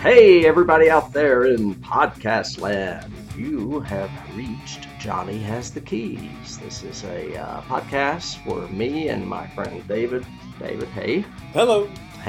Hey, everybody out there in podcast land. You have reached Johnny Has the Keys. This is a podcast for me and my friend David. David, hey. Hello.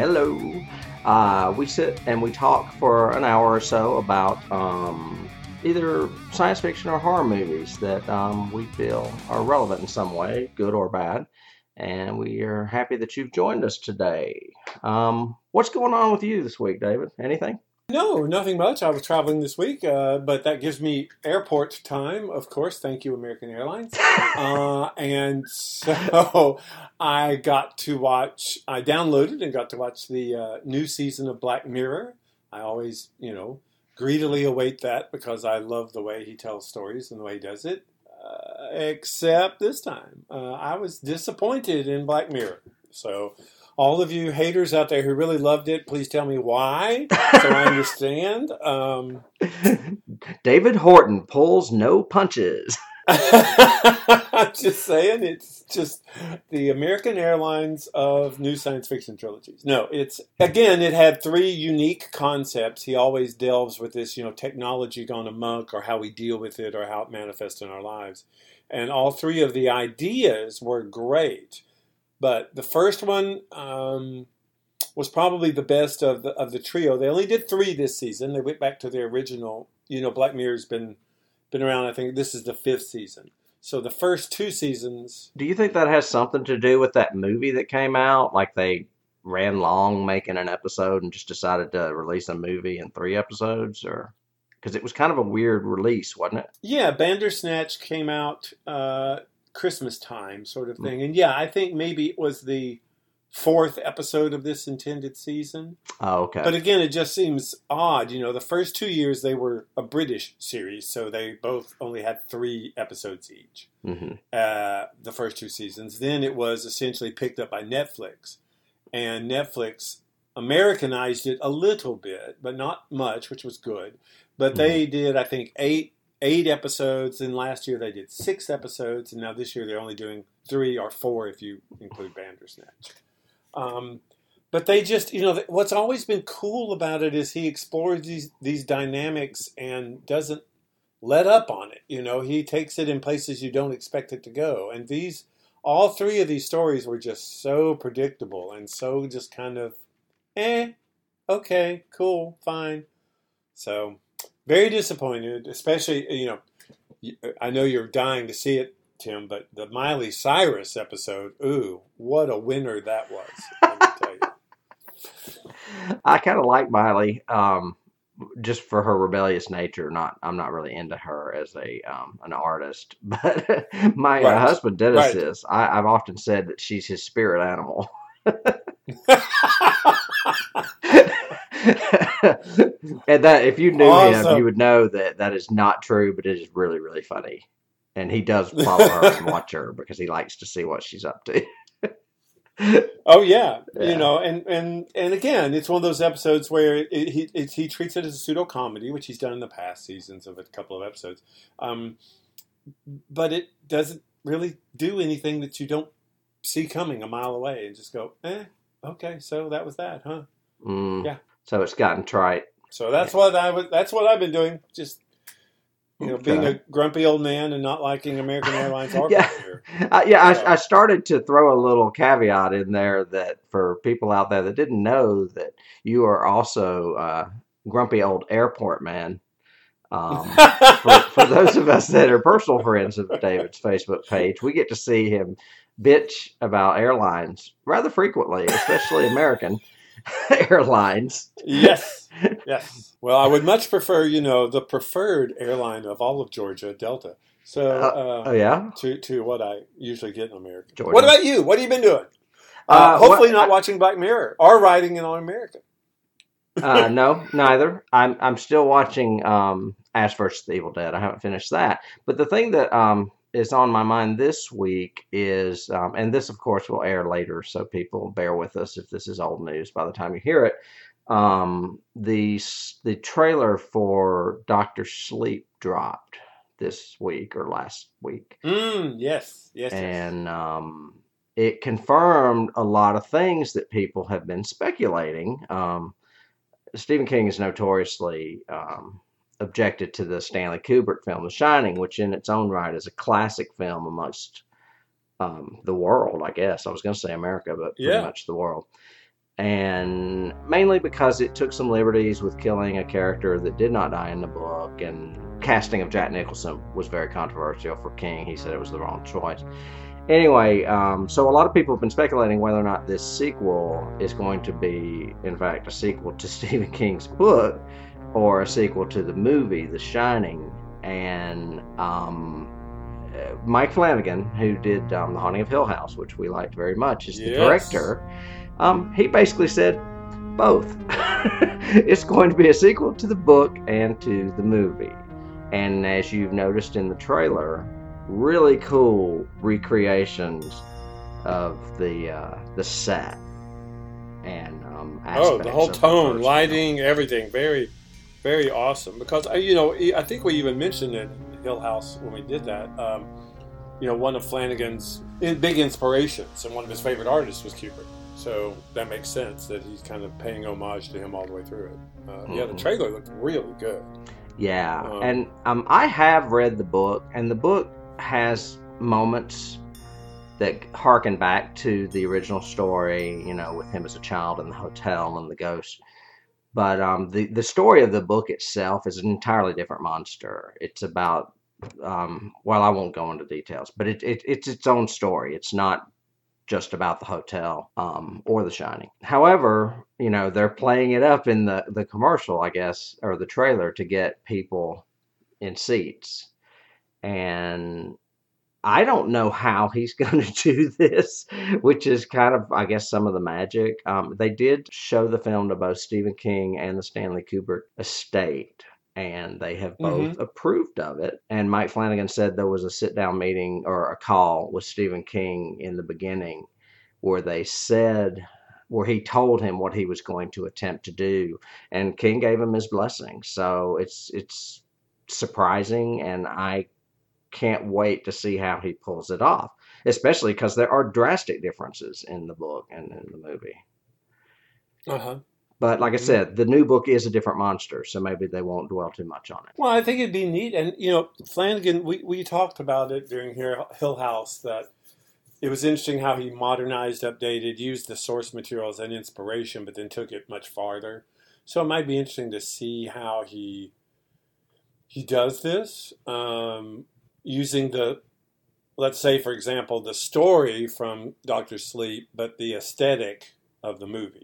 Hello. We sit and we talk for an hour or so about either science fiction or horror movies that we feel are relevant in some way, good or bad. And we are happy that you've joined us today. What's going on with you this week, David? Anything? No, nothing much. I was traveling this week, but that gives me airport time, of course. Thank you, American Airlines. And so I downloaded and got to watch the new season of Black Mirror. I always, greedily await that because I love the way he tells stories and the way he does it. Except this time, I was disappointed in Black Mirror. So all of you haters out there who really loved it, please tell me why, so I understand. David Horton pulls no punches. I'm just saying, it's just the American Airlines of new science fiction trilogies. No, it had three unique concepts. He always delves with this, technology gone amok, or how we deal with it, or how it manifests in our lives. And all three of the ideas were great. But the first one was probably the best of the trio. They only did 3 this season. They went back to their original. Black Mirror's been around. I think this is the 5th season. So the first 2 seasons. Do you think that has something to do with that movie that came out? Like they ran long making an episode and just decided to release a movie in 3 episodes, or because it was kind of a weird release, wasn't it? Yeah, Bandersnatch came out Christmas time sort of thing. And yeah, I think maybe it was the 4th episode of this intended season. Oh, okay. But again, it just seems odd. The first 2 years they were a British series, so they both only had 3 episodes each. Mm-hmm. The first 2 seasons. Then it was essentially picked up by Netflix. And Netflix Americanized it a little bit, but not much, which was good. But they did, I think, 8 episodes, and last year they did 6 episodes, and now this year they're only doing 3 or 4 if you include Bandersnatch. But they just, what's always been cool about it is he explores these dynamics and doesn't let up on it. He takes it in places you don't expect it to go. And all 3 of these stories were just so predictable and so just kind of, okay, cool, fine. So very disappointed, especially, I know you're dying to see it, Tim, but the Miley Cyrus episode, ooh, what a winner that was, let me tell you. I kind of like Miley, just for her rebellious nature. I'm not really into her as an artist, but my husband Dennis is. I've often said that she's his spirit animal. And that if you knew him, you would know that is not true, but it is really, really funny. And he does follow her and watch her because he likes to see what she's up to. Oh yeah, and again, it's one of those episodes where he treats it as a pseudo comedy, which he's done in the past seasons of a couple of episodes. But it doesn't really do anything that you don't see coming a mile away, and just go, okay, so that was that, huh? Yeah. So it's gotten trite. So that's what I've been doing. Just being a grumpy old man and not liking American Airlines or I started to throw a little caveat in there that for people out there that didn't know that you are also grumpy old airport man. For those of us that are personal friends of David's Facebook page, we get to see him bitch about airlines rather frequently, especially American Airlines. Yes. Well, I would much prefer, the preferred airline of all of Georgia, Delta. So, to what I usually get in America. Georgia. What about you? What have you been doing? Hopefully not watching Black Mirror or riding it on American. No, neither. I'm still watching Ash vs. the Evil Dead. I haven't finished that. But the thing that is on my mind this week is, and this of course will air later, so people bear with us if this is old news by the time you hear it. The trailer for Dr. Sleep dropped this week or last week. Yes. And it confirmed a lot of things that people have been speculating. Stephen King is notoriously objected to the Stanley Kubrick film The Shining, which in its own right is a classic film amongst the world, I guess. I was going to say America, but pretty Yeah. much the world. And mainly because it took some liberties with killing a character that did not die in the book, and casting of Jack Nicholson was very controversial for King. He said it was the wrong choice. Anyway, so a lot of people have been speculating whether or not this sequel is going to be, in fact, a sequel to Stephen King's book or a sequel to the movie The Shining. And Mike Flanagan, who did The Haunting of Hill House, which we liked very much, is the director. He basically said both. It's going to be a sequel to the book and to the movie. And as you've noticed in the trailer, really cool recreations of the set and aspects. The whole of the tone, first lighting, film. everything, very, very awesome. Because I think we even mentioned it in Hill House when we did that. One of Flanagan's big inspirations and one of his favorite artists was Kubrick. So that makes sense that he's kind of paying homage to him all the way through it. Yeah, the trailer looked really good. Yeah, and I have read the book, and the book has moments that harken back to the original story, with him as a child in the hotel and the ghost. But the story of the book itself is an entirely different monster. It's about, well, I won't go into details, but it's its own story. It's not just about the hotel or The Shining. However, they're playing it up in the commercial, I guess, or the trailer to get people in seats. And I don't know how he's going to do this, which is kind of, I guess, some of the magic. They did show the film to both Stephen King and the Stanley Kubrick estate, and they have both approved of it. And Mike Flanagan said there was a sit-down meeting or a call with Stephen King in the beginning where he told him what he was going to attempt to do, and King gave him his blessing. So it's surprising, and I can't wait to see how he pulls it off, especially because there are drastic differences in the book and in the movie. But like I said, the new book is a different monster, so maybe they won't dwell too much on it. Well, I think it'd be neat. And, Flanagan, we talked about it during Hill House, that it was interesting how he modernized, updated, used the source material as an inspiration, but then took it much farther. So it might be interesting to see how he does this, using let's say, for example, the story from Dr. Sleep, but the aesthetic of the movie.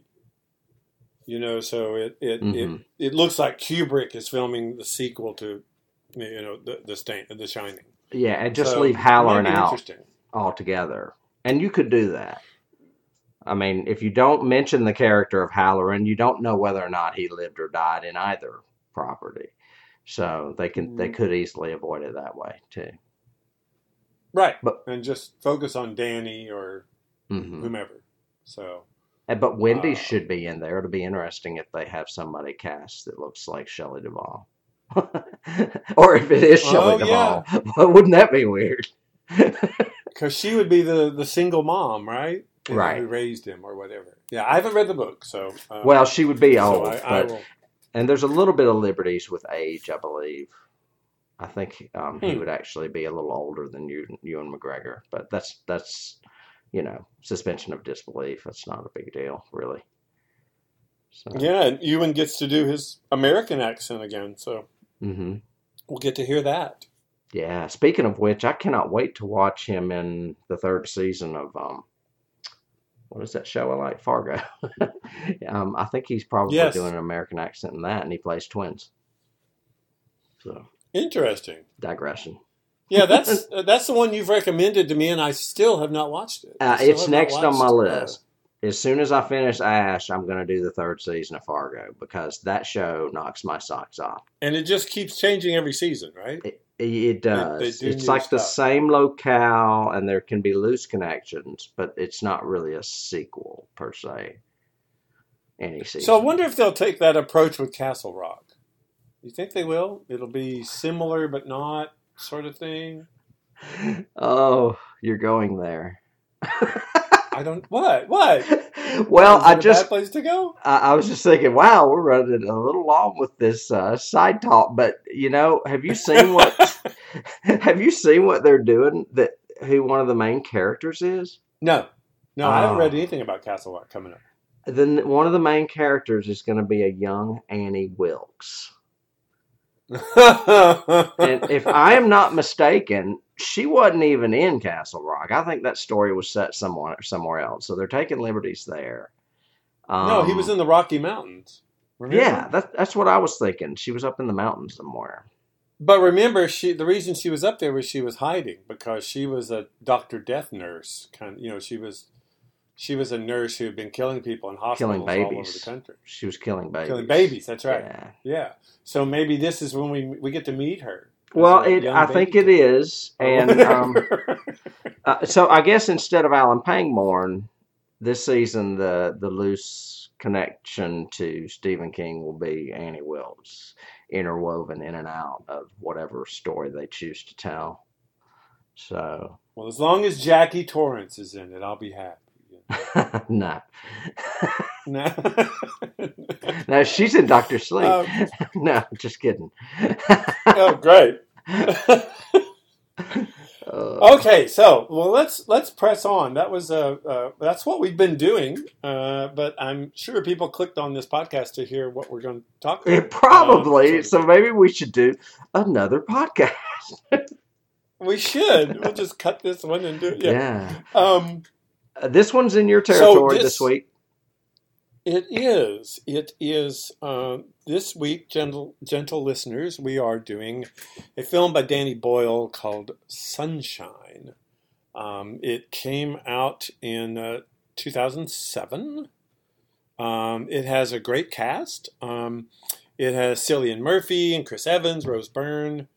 So it looks like Kubrick is filming the sequel to, The Shining. Yeah, and just leave Halloran out altogether. And you could do that. I mean, if you don't mention the character of Halloran, you don't know whether or not he lived or died in either property. So they could easily avoid it that way too. Right. And just focus on Danny or whomever. So. But Wendy should be in there. It'll be interesting if they have somebody cast that looks like Shelley Duvall. Or if it is Shelley Duvall. Yeah. Wouldn't that be weird? Because she would be the single mom, right? Right. Who raised him or whatever. Yeah, I haven't read the book, so. Well, she would be old. And there's a little bit of liberties with age, I believe. I think he would actually be a little older than Ewan McGregor. But that's suspension of disbelief. That's not a big deal, really. So. Yeah, and Ewan gets to do his American accent again, so we'll get to hear that. Yeah, speaking of which, I cannot wait to watch him in the third season of, what is that show I like? Fargo. I think he's probably doing an American accent in that, and he plays twins. So interesting. Digression. Yeah, that's the one you've recommended to me, and I still have not watched it. It's next on my list. As soon as I finish Ash, I'm going to do the third season of Fargo, because that show knocks my socks off. And it just keeps changing every season, right? It does. It's like the same locale, and there can be loose connections, but it's not really a sequel per se. Any season. So I wonder if they'll take that approach with Castle Rock. You think they will? It'll be similar but not sort of thing? Oh, you're going there. I don't... What? Well, Is it a bad place to go? I was just thinking, wow, we're running a little long with this side talk. But have you seen what they're doing? Who one of the main characters is? No, no, I haven't read Oh, anything about Castle Rock coming up. then one of the main characters is going to be a young Annie Wilkes. And if I am not mistaken, she wasn't even in Castle Rock. I think that story was set somewhere else. So they're taking liberties there. No, he was Um, in the Rocky Mountains. yeah, Remember? that's what I was thinking. She was up in the mountains somewhere. But remember, the reason she was up there was she was hiding because she was a Doctor Death nurse. She was a nurse who had been killing people in Killing hospitals all over the babies. country. She was killing Killing babies. babies. That's right. Yeah. Yeah. So maybe this is when we get to meet her as Well, a young I think baby it killer is, or and whatever. so I guess instead of Alan Pangborn, this season the loose connection to Stephen King will be Annie Wilkes, interwoven in and out of whatever story they choose to tell. So Well, as long as Jackie Torrance is in it, I'll be happy. no, No. no, she's in Doctor Sleep. um, No, just kidding. oh, great. uh, Okay, so well, let's press on. That's what we've been doing, but I'm sure people clicked on this podcast to hear what we're going to talk about. probably. Sort of So thing. maybe we should do another podcast. We should. We'll just cut this one and do it. Yeah. Yeah. Um, This one's in your so territory this week. it is. It is. This week, gentle listeners, we are doing a film by Danny Boyle called Sunshine. It came out in 2007. It has a great cast. It has Cillian Murphy and Chris Evans, Rose Byrne,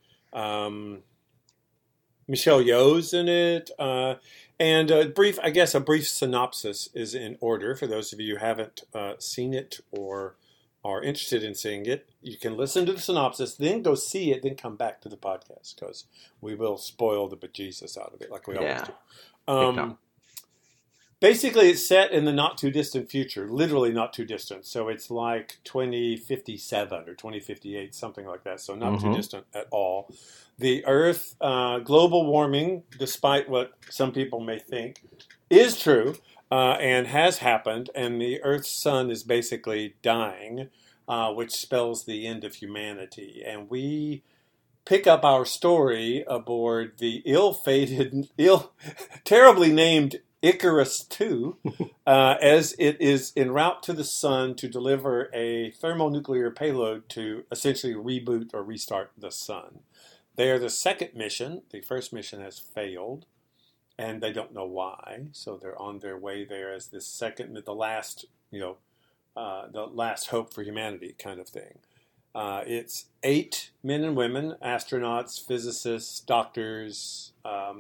Michelle Yeoh's in it. And a brief synopsis is in order for those of you who haven't seen it or are interested in seeing it. You can listen to the synopsis, then go see it, then come back to the podcast because we will spoil the bejesus out of it like we always Yeah. do. Big time. Basically, it's set in the not too distant future, literally not too distant. So it's like 2057 or 2058, something like that. So not too Mm-hmm. distant at all. The Earth, global warming, despite what some people may think, is true and has happened. And the Earth's sun is basically dying, which spells the end of humanity. And we pick up our story aboard the ill-fated, terribly named Icarus II, as it is en route to the sun to deliver a thermonuclear payload to essentially reboot or restart the sun. They are the second mission. The first mission has failed, and they don't know why. So they're on their way there as the second, the last, the last hope for humanity kind of thing. It's 8 men and women, astronauts, physicists, doctors,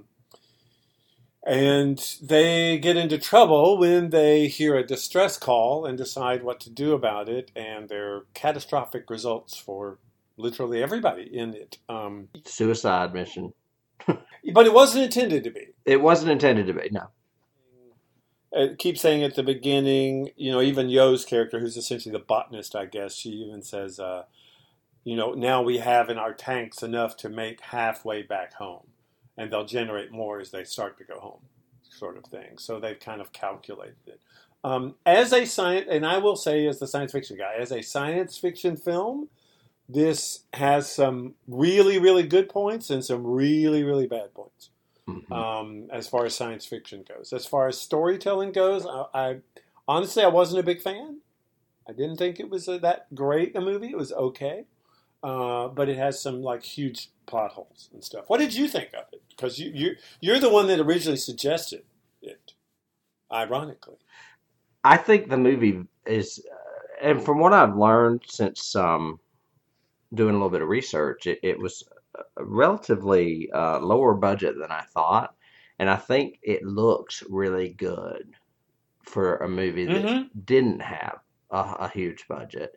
and they get into trouble when they hear a distress call and decide what to do about it, and there are catastrophic results for literally everybody in it. Suicide mission. But it wasn't intended to be. It wasn't intended to be. No. It keeps saying at the beginning, even Yo's character, who's essentially the botanist, I guess, she even says, now we have in our tanks enough to make halfway back home. And they'll generate more as they start to go home, sort of thing. So they've kind of calculated it. As a science, and I will say as the science fiction guy, as a science fiction film, this has some really, really good points and some really, really bad points. Mm-hmm. As far as science fiction goes. As far as storytelling goes, I honestly, I wasn't a big fan. I didn't think it was that great a movie. It was okay. But it has some huge plot holes and stuff. What did you think of it? Because you're the one that originally suggested it, ironically. I think the movie is, and from what I've learned since doing a little bit of research, it was a relatively lower budget than I thought, and I think it looks really good for a movie that didn't have a huge budget.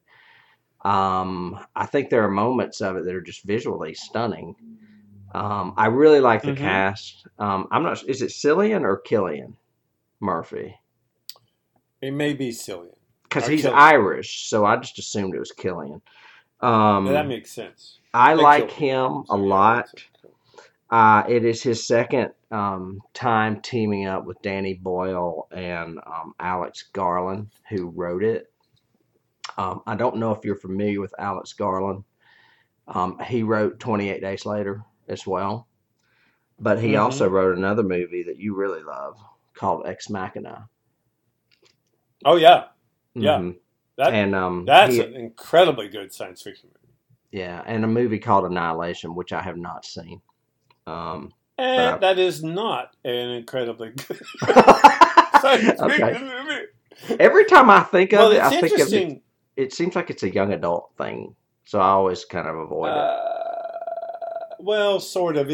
I think there are moments of it that are just visually stunning. I really like the cast. I'm not. Is it Cillian or Killian Murphy? It may be Cillian. because Or he's Killian. Irish, so I just assumed it was Killian. That makes sense. I They like killed him. him a So, yeah, lot. that's cool. It is his second time teaming up with Danny Boyle and Alex Garland, who wrote it. I don't know if you're familiar with Alex Garland. He wrote 28 Days Later as well. But he also Mm-hmm. wrote another movie that you really love called Ex Machina. Oh, yeah. Yeah. hmm That And That's he, an incredibly good science fiction movie. yeah, and a movie called Annihilation, which I have not seen. But That is not an incredibly good I, science okay. fiction movie. Every time I think Well, of it, it's I think of it. interesting. It seems like it's a young adult thing, so I always kind of avoid it. Well, sort of.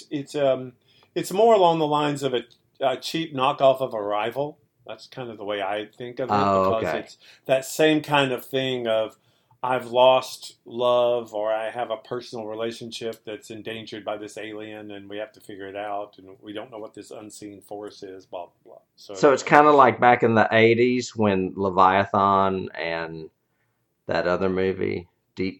It's more along the lines of a cheap knockoff of Arrival. That's kind of the way I think of it, Oh, because okay. it's that same kind of thing of I've lost love, or I have a personal relationship that's endangered by this alien, and we have to figure it out, and we don't know what this unseen force is. Blah blah blah. So So it's kind of like back in the '80s when Leviathan and that other movie,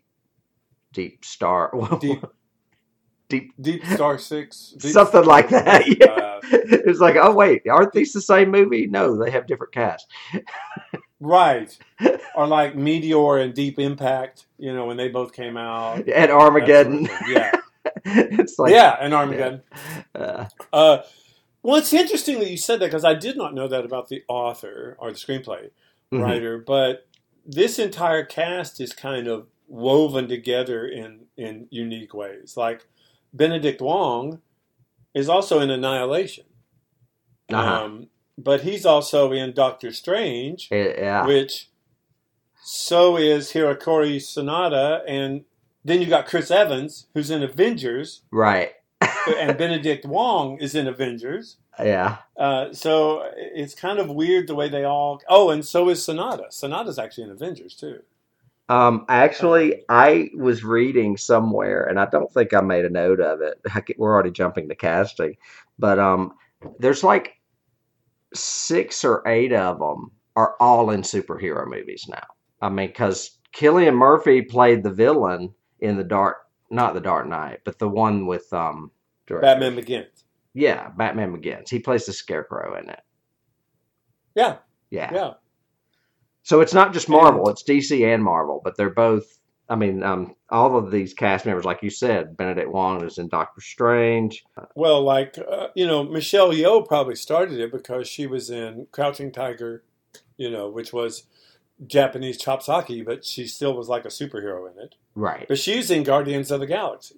Deep Star, deep Deep Deep Star Six, something like that. Yeah. uh, It's like, oh wait, aren't these the same movie? No, they have different casts. right. Or like Meteor and Deep Impact, when they both came out, And that sort of Armageddon. thing. Yeah, It's like, yeah, and yeah. Armageddon. Uh, Well, it's interesting that you said that, because I did not know that about the author or the screenplay mhm. writer. But this entire cast is kind of woven together in unique ways. Like Benedict Wong is also in Annihilation, Uh-huh. but he's also in Doctor Strange, Yeah. which so is Hirokazu Sanada, and then you got Chris Evans, who's in Avengers, Right. and Benedict Wong is in Avengers. Yeah. So it's kind of weird the way they all. Oh, and so is Sonata. Sonata's actually in Avengers too. Actually, I was reading somewhere, and I don't think I made a note of it. We're already jumping to casting, but there's like 6 or 8 of them are all in superhero movies now. I mean, because Cillian Murphy played the villain in not the Dark Knight, but the one with Batman director. Begins. Yeah, Batman Begins. He plays the Scarecrow in it. Yeah, Yeah. yeah. So it's not just And Marvel; it's DC and Marvel, but they're both. I mean, all of these cast members, like you said, Benedict Wong is in Doctor Strange. well, like Michelle Yeoh probably started it because she was in Crouching Tiger, which was Japanese chopsaki, but she still was like a superhero in it. Right. But she's in Guardians of the Galaxy,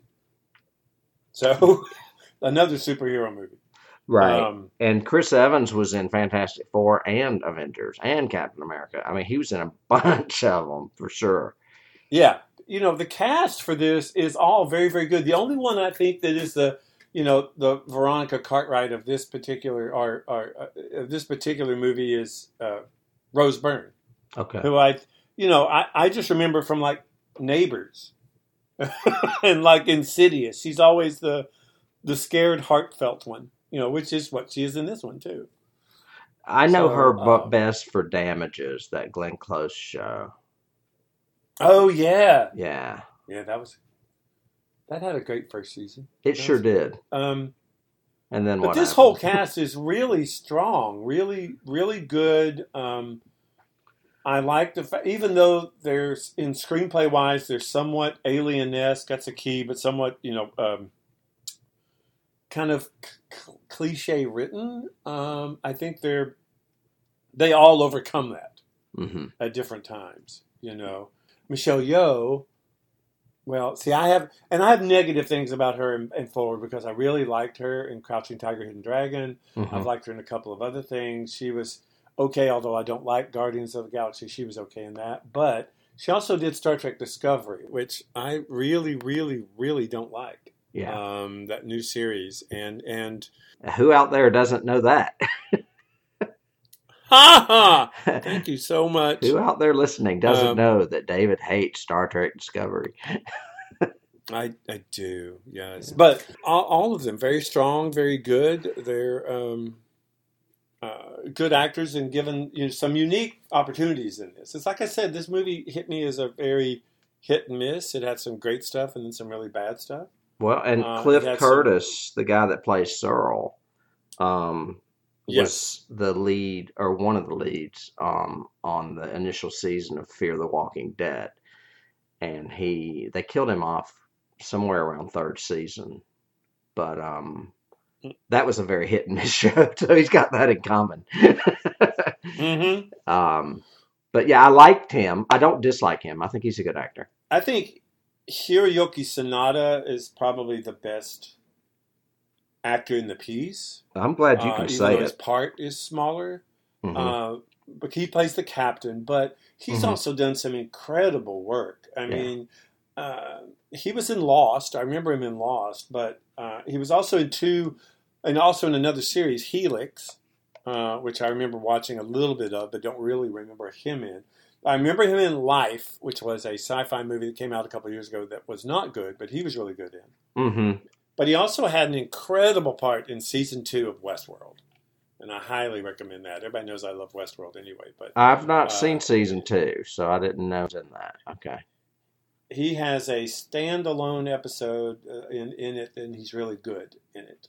so another superhero movie. Right. And Chris Evans was in Fantastic Four and Avengers and Captain America. I mean, he was in a bunch of them for sure. Yeah, the cast for this is all very, very good. The only one I think that is the Veronica Cartwright of this particular of this particular movie is Rose Byrne, Okay. who I just remember from like Neighbors and like Insidious. She's always the scared, heartfelt one, which is what she is in this one too. I know her So, best for Damages, that Glenn Close show. oh yeah, Yeah, yeah, that had a great first season. it That sure was good. did. Um, And then But what this whole happened? cast is really strong, really, really good. I like even though there's in screenplay wise, there's somewhat alien-esque. That's a key, but somewhat kind of cliche written. I think they all overcome that hmm at different times. Michelle Yeoh. Well, see, I have negative things about her in Forward, because I really liked her in Crouching Tiger, Hidden Dragon. hmm I've liked her in a couple of other things. She was okay, although I don't like Guardians of the Galaxy. She was okay in that. But she also did Star Trek Discovery, which I really, really, really don't like. Yeah. That new series. And Who out there doesn't know that? ha ha! Thank you so much. Who out there listening doesn't Um, know that David hates Star Trek Discovery? I do, yes. But all of them very strong, very good. They're good actors and given some unique opportunities in this. It's like I said, this movie hit me as a very hit and miss. It had some great stuff and then some really bad stuff. Well, and Cliff Curtis, the guy that plays Searle, was the lead or one of the leads on the initial season of Fear the Walking Dead, and they killed him off somewhere around third season, but that was a very hit and miss show, so he's got that in common. But yeah, I liked him. I don't dislike him. I think he's a good actor. I think Hiroyuki Sanada is probably the best actor in the piece. I'm glad you can say it. His part is smaller, but he plays the captain. But he's also done some incredible work. I mean, he was in Lost. I remember him in Lost, but he was also in another series, Helix, which I remember watching a little bit of, but don't really remember him in. I remember him in Life, which was a sci-fi movie that came out a couple of years ago that was not good, but he was really good in. But he also had an incredible part in season 2 of Westworld, and I highly recommend that. Everybody knows I love Westworld anyway, but I've not seen season 2, so I didn't know it was in that. Okay. He has a standalone episode in it, and he's really good in it.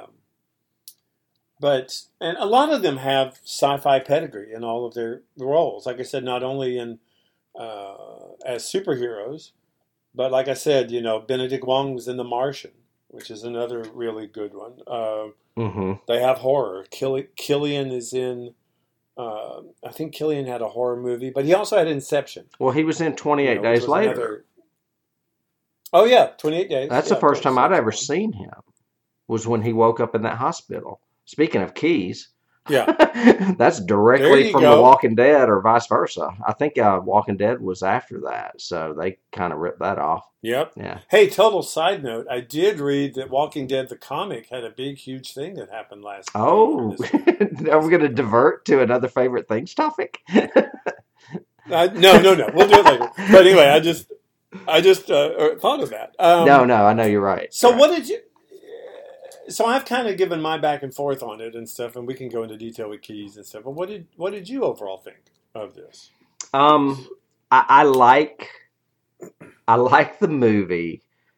And a lot of them have sci-fi pedigree in all of their roles. Like I said, not only in as superheroes, but like I said, Benedict Wong was in The Martian, which is another really good one. They have horror. Killian is in. I think Killian had a horror movie, but he also had Inception. Well, he was in 28 Days Later. Oh yeah, 28 Days. That's the first time I'd ever seen him. Was when he woke up in that hospital. Speaking of keys, that's directly from The Walking Dead or vice versa. I think Walking Dead was after that, so they kind of ripped that off. Yep. Yeah. Hey, total side note, I did read that Walking Dead, the comic, had a big, huge thing that happened last week. Oh, are we going to divert to another favorite things topic? No. We'll do it later. But anyway, I just thought of that. No, I know you're right. So what did you... So I've kind of given my back and forth on it and stuff, and we can go into detail with keys and stuff. But what did you overall think of this? I like the movie.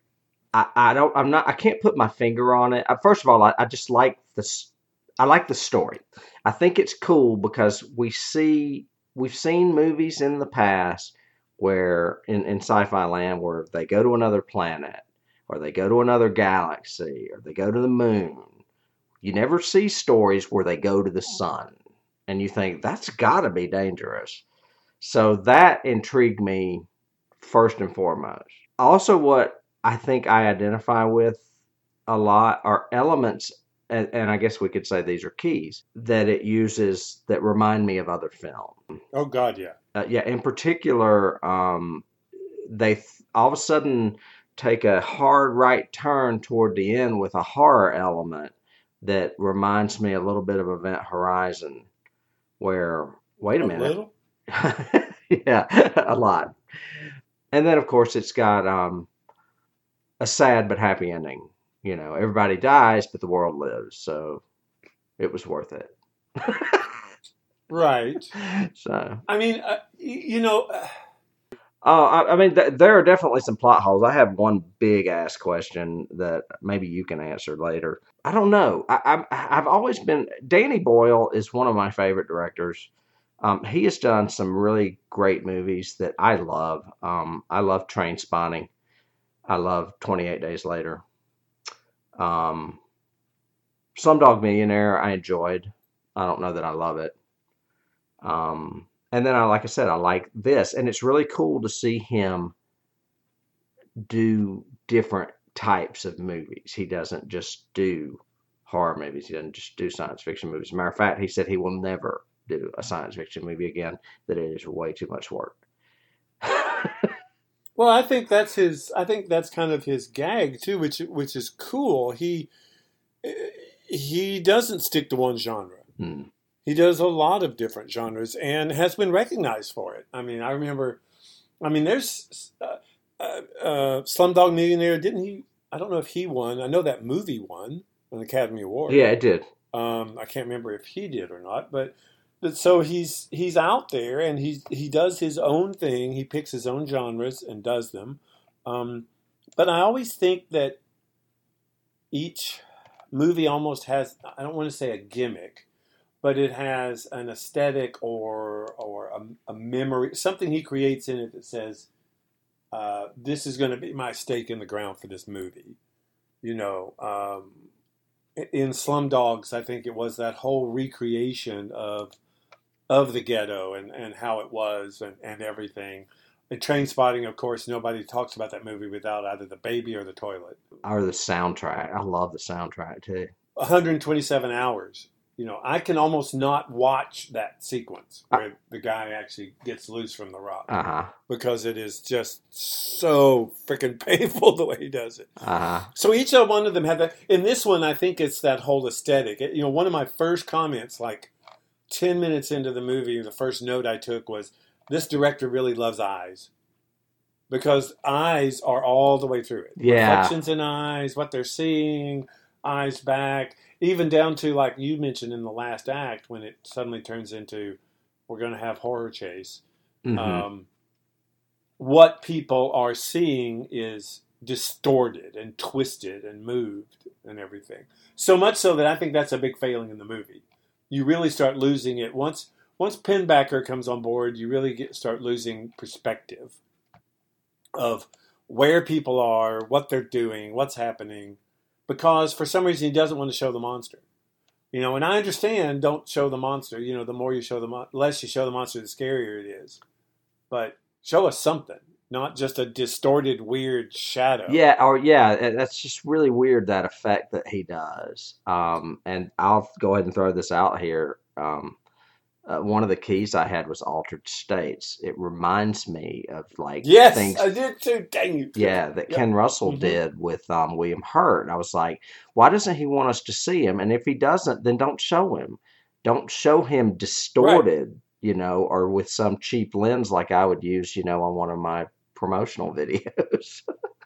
I can't put my finger on it. First of all, I just like I like the story. I think it's cool because we've seen movies in the past where in sci-fi land where they go to another planet, or they go to another galaxy, or they go to the moon. You never see stories where they go to the sun. And you think, that's got to be dangerous. So that intrigued me first and foremost. Also, what I think I identify with a lot are elements, and I guess we could say these are keys, that it uses that remind me of other films. Oh, God, yeah. In particular, they all of a sudden take a hard right turn toward the end with a horror element that reminds me a little bit of Event Horizon, where, wait a minute. A little? Yeah, a lot. And then, of course, it's got a sad but happy ending. Everybody dies, but the world lives, so it was worth it. Right. So, I mean, there are definitely some plot holes. I have one big ass question that maybe you can answer later. I don't know. I've always been... Danny Boyle is one of my favorite directors. He has done some really great movies that I love. I love Trainspotting. I love 28 Days Later. Slumdog Millionaire I enjoyed. I don't know that I love it. And then, like I said, I like this. And it's really cool to see him do different types of movies. He doesn't just do horror movies. He doesn't just do science fiction movies. As a matter of fact, he said he will never do a science fiction movie again, that it is way too much work. Well, I think that's kind of his gag, too, which is cool. He doesn't stick to one genre. He does a lot of different genres and has been recognized for it. I mean, there's Slumdog Millionaire. Didn't he? I don't know if he won. I know that movie won an Academy Award. Yeah, it did. I can't remember if he did or not, but so he's out there and he does his own thing. He picks his own genres and does them. But I always think that each movie almost has, I don't want to say a gimmick, but it has an aesthetic or a memory, something he creates in it that says, this is going to be my stake in the ground for this movie. You know, in Slumdogs, I think it was that whole recreation of the ghetto and how it was and everything. And Trainspotting, of course, nobody talks about that movie without either the baby or the toilet. Or the soundtrack. I love the soundtrack too. 127 hours. You know, I can almost not watch that sequence where the guy actually gets loose from the rock because it is just so freaking painful the way he does it. So each one of them had that. In this one, I think it's that whole aesthetic. You know, one of my first comments, like 10 minutes into the movie, the first note I took was, this director really loves eyes. Because eyes are all the way through it. Yeah. Reflections in eyes, what they're seeing, eyes back, even down to, like you mentioned in the last act, when it suddenly turns into, we're going to have horror chase. What people are seeing is distorted and twisted and moved and everything. So much so that I think that's a big failing in the movie. You really start losing it. Once Pinbacker comes on board, you really start losing perspective of where people are, what they're doing, what's happening, because for some reason he doesn't want to show the monster. You know, and I understand, don't show the monster. You know, the more you show the less you show the monster, the scarier it is. But show us something, not just a distorted, weird shadow. Yeah, that's just really weird, that effect that he does. And I'll go ahead and throw this out here. One of the keys I had was Altered States. It reminds me of things. I did too. Dang you! Yeah, that Ken Russell did with William Hurt. I was like, why doesn't he want us to see him? And if he doesn't, then don't show him. Don't show him distorted, you know, or with some cheap lens like I would use, you know, on one of my promotional videos.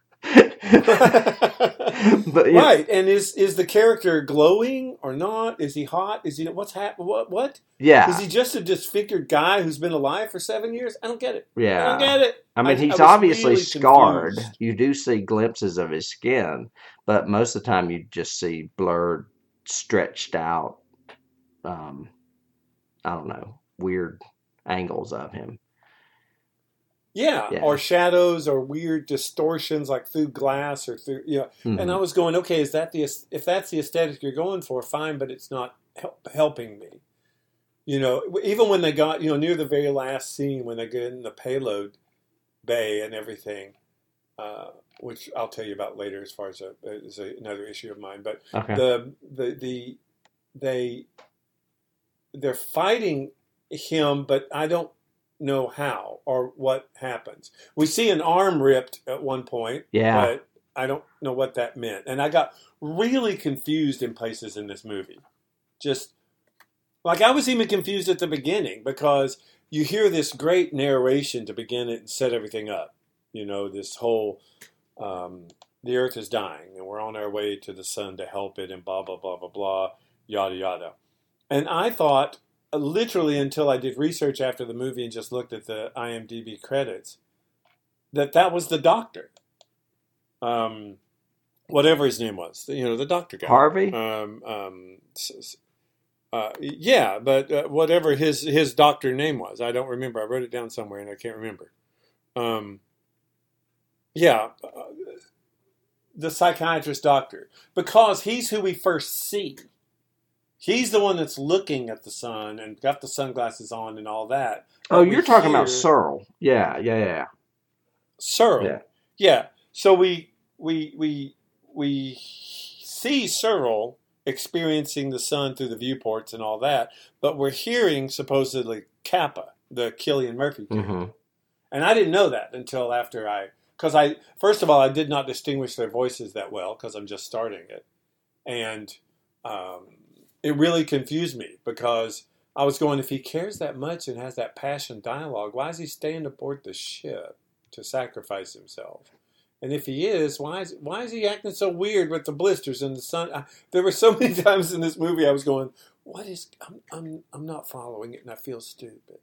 But right, and is the character glowing or not? Is he hot? Is he what's happening? What? Yeah, is he just a disfigured guy who's been alive for 7 years? I don't get it. Yeah, I don't get it. I mean, he's obviously really scarred. Confused. You do see glimpses of his skin, but most of the time you just see blurred, stretched out. I don't know, weird angles of him. Yeah, or shadows or weird distortions like through glass or through, you know. And I was going, okay, if that's the aesthetic you're going for, fine, but it's not helping me. You know, even when they got, you know, near the very last scene when they get in the payload bay and everything, which I'll tell you about later as far as another issue of mine. But they're fighting him, but I don't know how or what happens. We see an arm ripped at one point, but I don't know what that meant. And I got really confused in places in this movie. Just like I was even confused at the beginning because you hear this great narration to begin it and set everything up. You know, this whole the earth is dying and we're on our way to the sun to help it and blah, blah, blah, blah, blah, yada, yada. And I thought, literally until I did research after the movie and just looked at the IMDb credits, that was the doctor. Whatever his name was, you know, the doctor guy. Harvey? Yeah, but whatever his doctor name was, I don't remember. I wrote it down somewhere and I can't remember. The psychiatrist doctor. Because he's who we first see. He's the one that's looking at the sun and got the sunglasses on and all that. Oh, you're talking about Searle. Yeah. Searle. Yeah. So we see Searle experiencing the sun through the viewports and all that, but we're hearing supposedly Kappa, the Cillian Murphy character. And I didn't know that until after first of all, I did not distinguish their voices that well because I'm just starting it. And it really confused me because I was going, if he cares that much and has that passion dialogue, why is he staying aboard the ship to sacrifice himself? And if he is, why is he acting so weird with the blisters and the sun? There were so many times in this movie I was going, "What is? I'm not following it, and I feel stupid."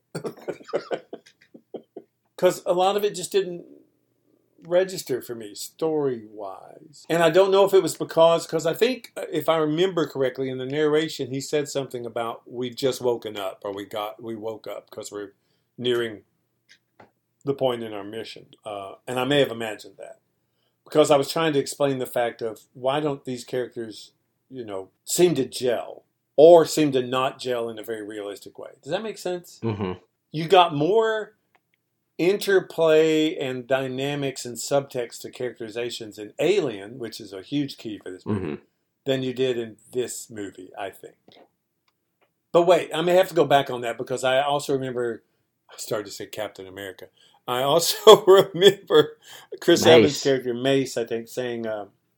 Because a lot of it just didn't register for me story-wise. And I don't know if it was because I think, if I remember correctly, in the narration, he said something about we've just woken up, or we woke up because we're nearing the point in our mission. And I may have imagined that. Because I was trying to explain the fact of why don't these characters, seem to gel, or seem to not gel in a very realistic way. Does that make sense? Mm-hmm. You got more interplay and dynamics and subtext to characterizations in Alien, which is a huge key for this movie, than you did in this movie, I think. But wait, I may have to go back on that because I also remember, I started to say Captain America. I also remember Chris Mace. Evans' character, Mace, I think, saying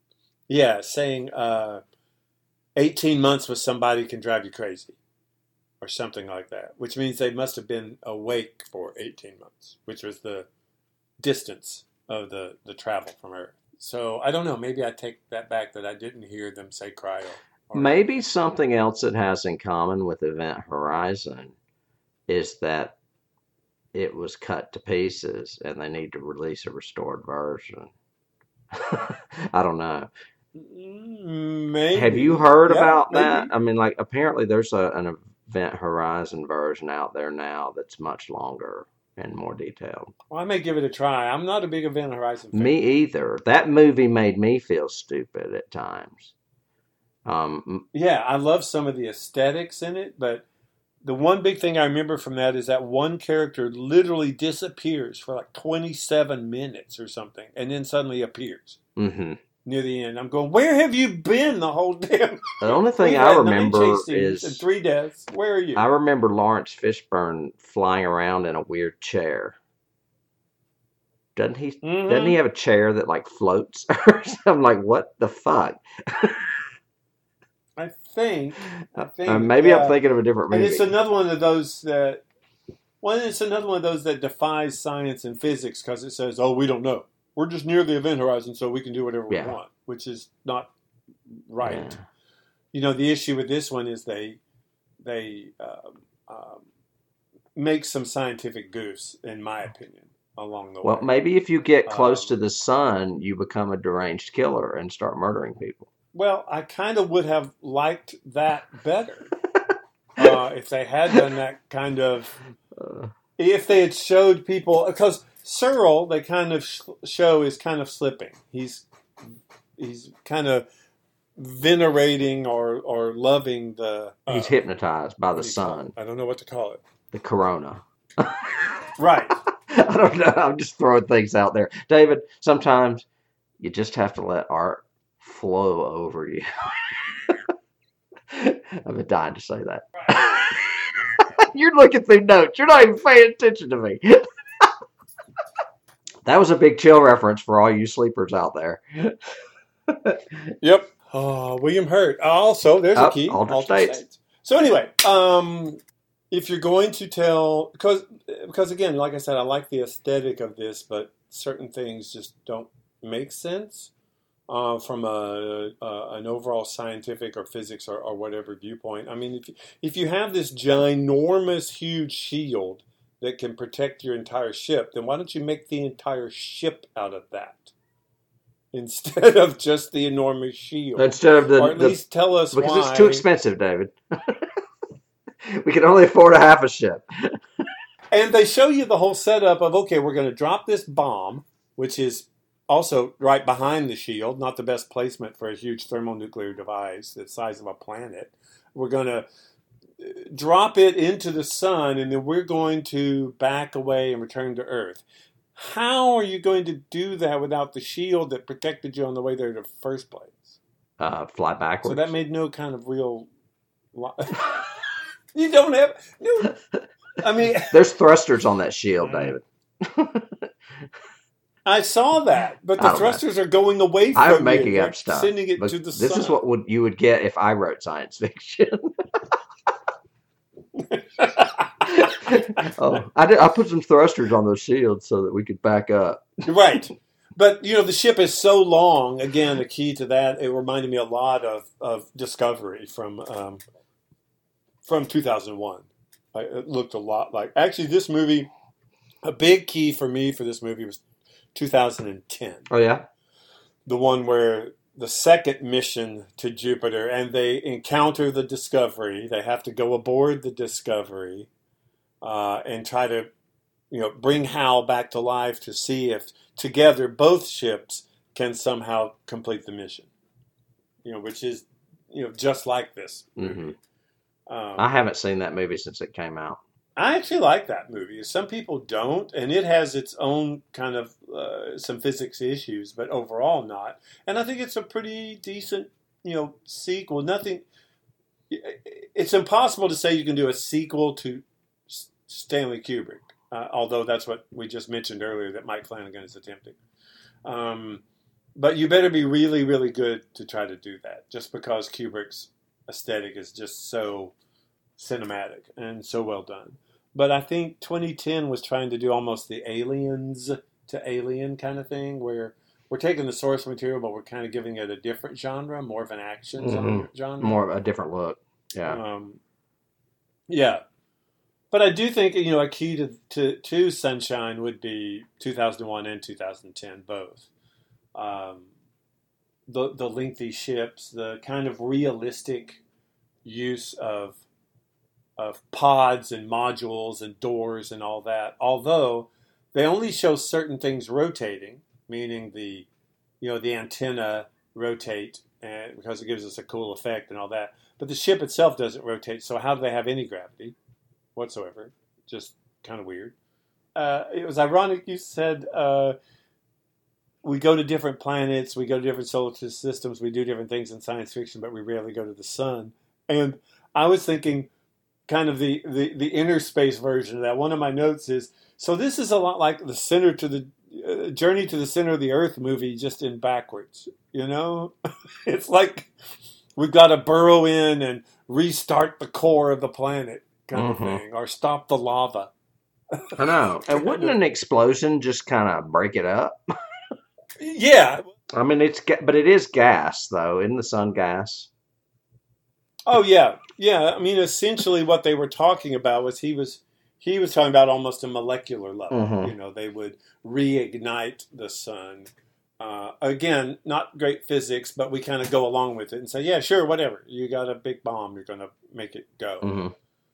18 months with somebody can drive you crazy. Or something like that, which means they must have been awake for 18 months, which was the distance of the travel from Earth. So I don't know. Maybe I take that back that I didn't hear them say cryo. Maybe something else it has in common with Event Horizon is that it was cut to pieces and they need to release a restored version. I don't know. Maybe. Have you heard about maybe. that? I mean, like, apparently there's an Event Horizon version out there now that's much longer and more detailed. Well, I may give it a try. I'm not a big Event Horizon fan. Me either. That movie made me feel stupid at times. Yeah, I love some of the aesthetics in it, but the one big thing I remember from that is that one character literally disappears for like 27 minutes or something, and then suddenly appears. Mm-hmm. Near the end, I'm going, where have you been the whole damn? The only thing I remember is and 3 deaths. Where are you? I remember Lawrence Fishburne flying around in a weird chair. Doesn't he? Mm-hmm. Doesn't he have a chair that like floats? I'm like, what the fuck? I think. Maybe I'm thinking of a different movie. And it's another one of those that. Well, it's another one of those that defies science and physics because it says, "Oh, we don't know. We're just near the event horizon, so we can do whatever we want," which is not right. Yeah. The issue with this one is they make some scientific goofs, in my opinion, along the way. Well, maybe if you get close to the sun, you become a deranged killer and start murdering people. Well, I kind of would have liked that better if they had done that kind of. If they had showed people, because Searle, they kind of show is kind of slipping. He's kind of venerating or loving the. He's hypnotized by the sun. I don't know what to call it. The corona. Right. I don't know. I'm just throwing things out there, David. Sometimes you just have to let art flow over you. I've been dying to say that. Right. You're looking through notes. You're not even paying attention to me. That was a big Chill reference for all you sleepers out there. Yep. William Hurt. Also, there's a key. Altered States. So anyway, if you're going to tell, because again, like I said, I like the aesthetic of this, but certain things just don't make sense from an overall scientific or physics or whatever viewpoint. I mean, if you have this ginormous, huge shield that can protect your entire ship, then why don't you make the entire ship out of that instead of just the enormous shield? Instead of or at least tell us because why. Because it's too expensive, David. We can only afford a half a ship. And they show you the whole setup of, okay, we're going to drop this bomb, which is also right behind the shield, not the best placement for a huge thermonuclear device the size of a planet. We're going to drop it into the sun, and then we're going to back away and return to Earth. How are you going to do that without the shield that protected you on the way there in the first place? Fly backwards. So that made no kind of real... You don't have... No, I mean... There's thrusters on that shield, David. I saw that, but the thrusters are going away from you. I'm making up stuff. Sending it to the sun. This is what you would get if I wrote science fiction. I put some thrusters on those shields so that we could back up. Right. But, the ship is so long. Again, the key to that, it reminded me a lot of Discovery from 2001. It looked a lot like... Actually, this movie, a big key for me for this movie was 2010. Oh, yeah? The one where the second mission to Jupiter, and they encounter the Discovery. They have to go aboard the Discovery and try to, bring Hal back to life to see if together both ships can somehow complete the mission. Which is, just like this movie. I haven't seen that movie since it came out. I actually like that movie. Some people don't, and it has its own kind of some physics issues, but overall not. And I think it's a pretty decent, sequel. Nothing. It's impossible to say you can do a sequel to Stanley Kubrick, although that's what we just mentioned earlier that Mike Flanagan is attempting. But you better be really, really good to try to do that, just because Kubrick's aesthetic is just so cinematic and so well done. But I think 2010 was trying to do almost the Aliens to Alien kind of thing, where we're taking the source material, but we're kind of giving it a different genre, more of an action genre. More of a different look. Yeah. Yeah. But I do think, a key to Sunshine would be 2001 and 2010, both. The lengthy ships, the kind of realistic use of pods and modules and doors and all that. Although they only show certain things rotating, meaning the antenna rotate, and because it gives us a cool effect and all that. But the ship itself doesn't rotate. So how do they have any gravity whatsoever? Just kind of weird. It was ironic you said we go to different planets, we go to different solar systems, we do different things in science fiction, but we rarely go to the sun. And I was thinking kind of the inner space version of that. One of my notes is, so this is a lot like the center to the Journey to the Center of the Earth movie, just in backwards. It's like we've got to burrow in and restart the core of the planet kind of thing, or stop the lava. I know. And wouldn't an explosion just kind of break it up? Yeah. I mean, but it is gas, though. Isn't the sun gas? Oh, yeah. Yeah. I mean, essentially what they were talking about was he was talking about almost a molecular level. They would reignite the sun. Again, not great physics, but we kind of go along with it and say, yeah, sure, whatever. You got a big bomb, you're going to make it go.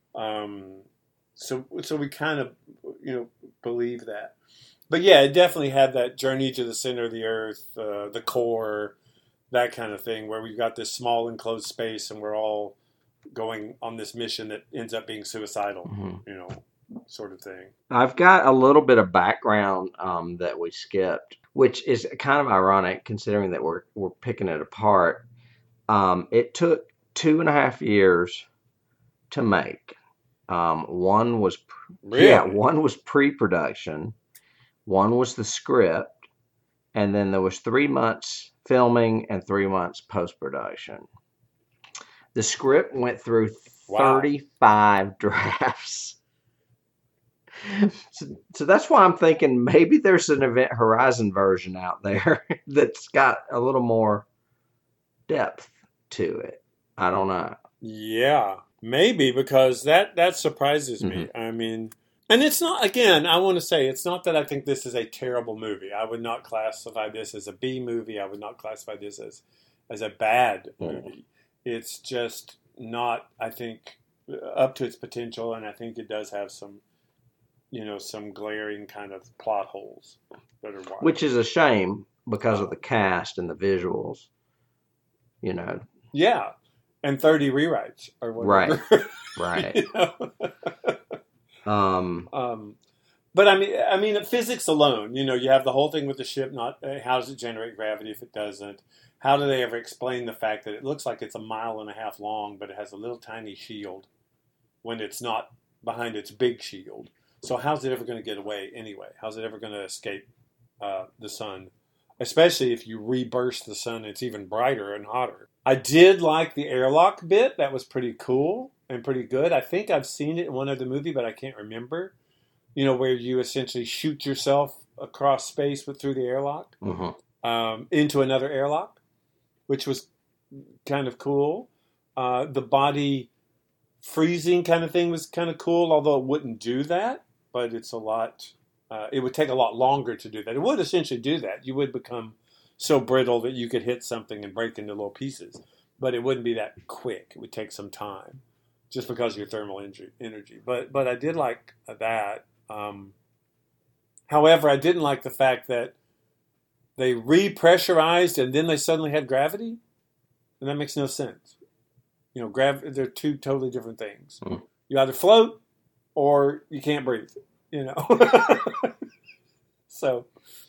So we kind of, believe that. But yeah, it definitely had that journey to the center of the Earth, the core, that kind of thing, where we've got this small enclosed space and we're all going on this mission that ends up being suicidal, sort of thing. I've got a little bit of background that we skipped, which is kind of ironic considering that we're picking it apart. It took 2.5 years to make. One was one was pre-production, one was the script, and then there was 3 months filming and 3 months post-production. The script went through 35 drafts. So that's why I'm thinking maybe there's an Event Horizon version out there that's got a little more depth to it. I don't know. Yeah, maybe, because that surprises me. I mean, and it's not, again, I want to say, it's not that I think this is a terrible movie. I would not classify this as a B movie. I would not classify this as a bad movie. It's just not, I think, up to its potential, and I think it does have some glaring kind of plot holes that are wild. Which is a shame because of the cast and the visuals, Yeah, and 30 rewrites or whatever. Right. But I mean, physics alone, you have the whole thing with the ship. Not how does it generate gravity if it doesn't? How do they ever explain the fact that it looks like it's 1.5 miles long, but it has a little tiny shield when it's not behind its big shield? So how's it ever going to get away anyway? How's it ever going to escape the sun? Especially if you reburst the sun, it's even brighter and hotter. I did like the airlock bit. That was pretty cool and pretty good. I think I've seen it in one other movie, but I can't remember. Where you essentially shoot yourself across space but through the airlock into another airlock, which was kind of cool. The body freezing kind of thing was kind of cool, although it wouldn't do that. But it's a lot. It would take a lot longer to do that. It would essentially do that. You would become so brittle that you could hit something and break into little pieces, but it wouldn't be that quick. It would take some time, just because of your thermal energy. But I did like that. However, I didn't like the fact that they repressurized and then they suddenly had gravity, and that makes no sense. They're two totally different things. You either float or you can't breathe. So,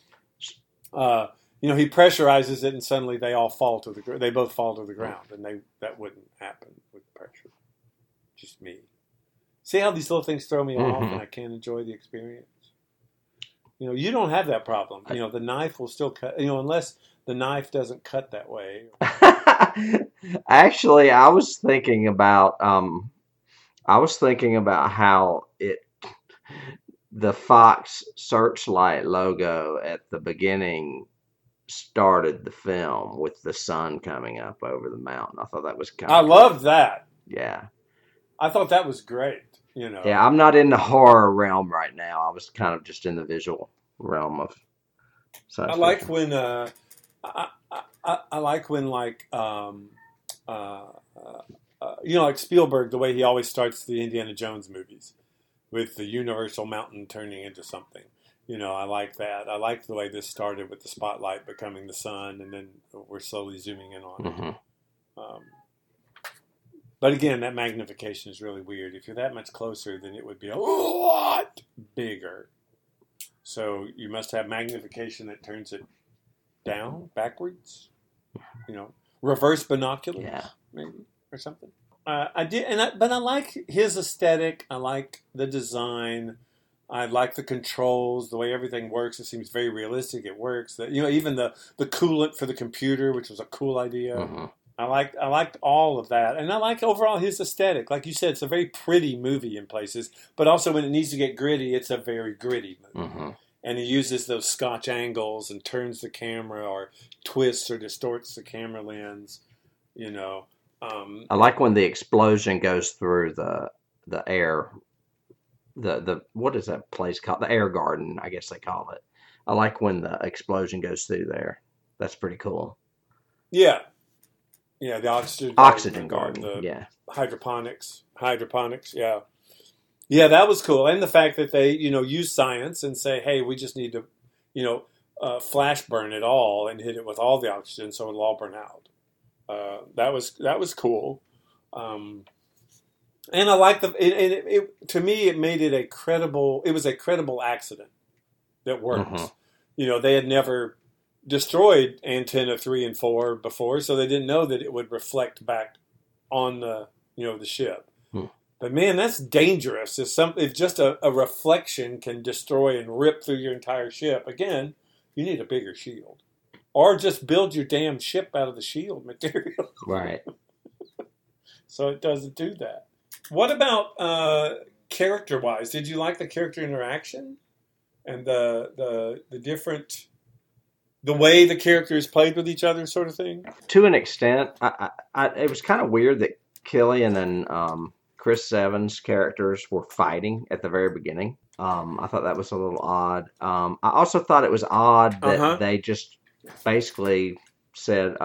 he pressurizes it, and suddenly they all fall to the. They both fall to the ground, and that wouldn't happen with pressure. Just me. See how these little things throw me off, and I can't enjoy the experience. You don't have that problem. The knife will still cut. Unless the knife doesn't cut that way. Actually, I was thinking about how the Fox Searchlight logo at the beginning started the film with the sun coming up over the mountain. I thought that was kind of cool. Loved that. Yeah. I thought that was great. Yeah, I'm not in the horror realm right now. I was kind of just in the visual realm of science fiction. I like when like like Spielberg, the way he always starts the Indiana Jones movies with the Universal Mountain turning into something. I like that. I like the way this started with the spotlight becoming the sun, and then we're slowly zooming in on it. But again, that magnification is really weird. If you're that much closer, then it would be a lot bigger. So you must have magnification that turns it down, backwards. Reverse binoculars, maybe, or something. But I like his aesthetic. I like the design. I like the controls, the way everything works. It seems very realistic. It works. Even the coolant for the computer, which was a cool idea. I liked all of that, and I like overall his aesthetic. Like you said, it's a very pretty movie in places, but also when it needs to get gritty, it's a very gritty movie. And he uses those Scotch angles and turns the camera or twists or distorts the camera lens. I like when the explosion goes through the air. The what is that place called? The Air Garden, I guess they call it. I like when the explosion goes through there. That's pretty cool. Yeah. Yeah, the oxygen garden. The hydroponics. Yeah. Yeah, that was cool. And the fact that they, use science and say, hey, we just need to, flash burn it all and hit it with all the oxygen so it'll all burn out. That was cool. And I like to me, it made it it was a credible accident that works. They had never destroyed antenna 3 and 4 before, so they didn't know that it would reflect back on the ship. But man, that's dangerous. If just a reflection can destroy and rip through your entire ship, again, you need a bigger shield, or just build your damn ship out of the shield material. Right. So it doesn't do that. What about character-wise? Did you like the character interaction and the different? The way the characters played with each other, sort of thing? To an extent. It was kind of weird that Killian and Chris Evans' characters were fighting at the very beginning. I thought that was a little odd. I also thought it was odd that they just basically said,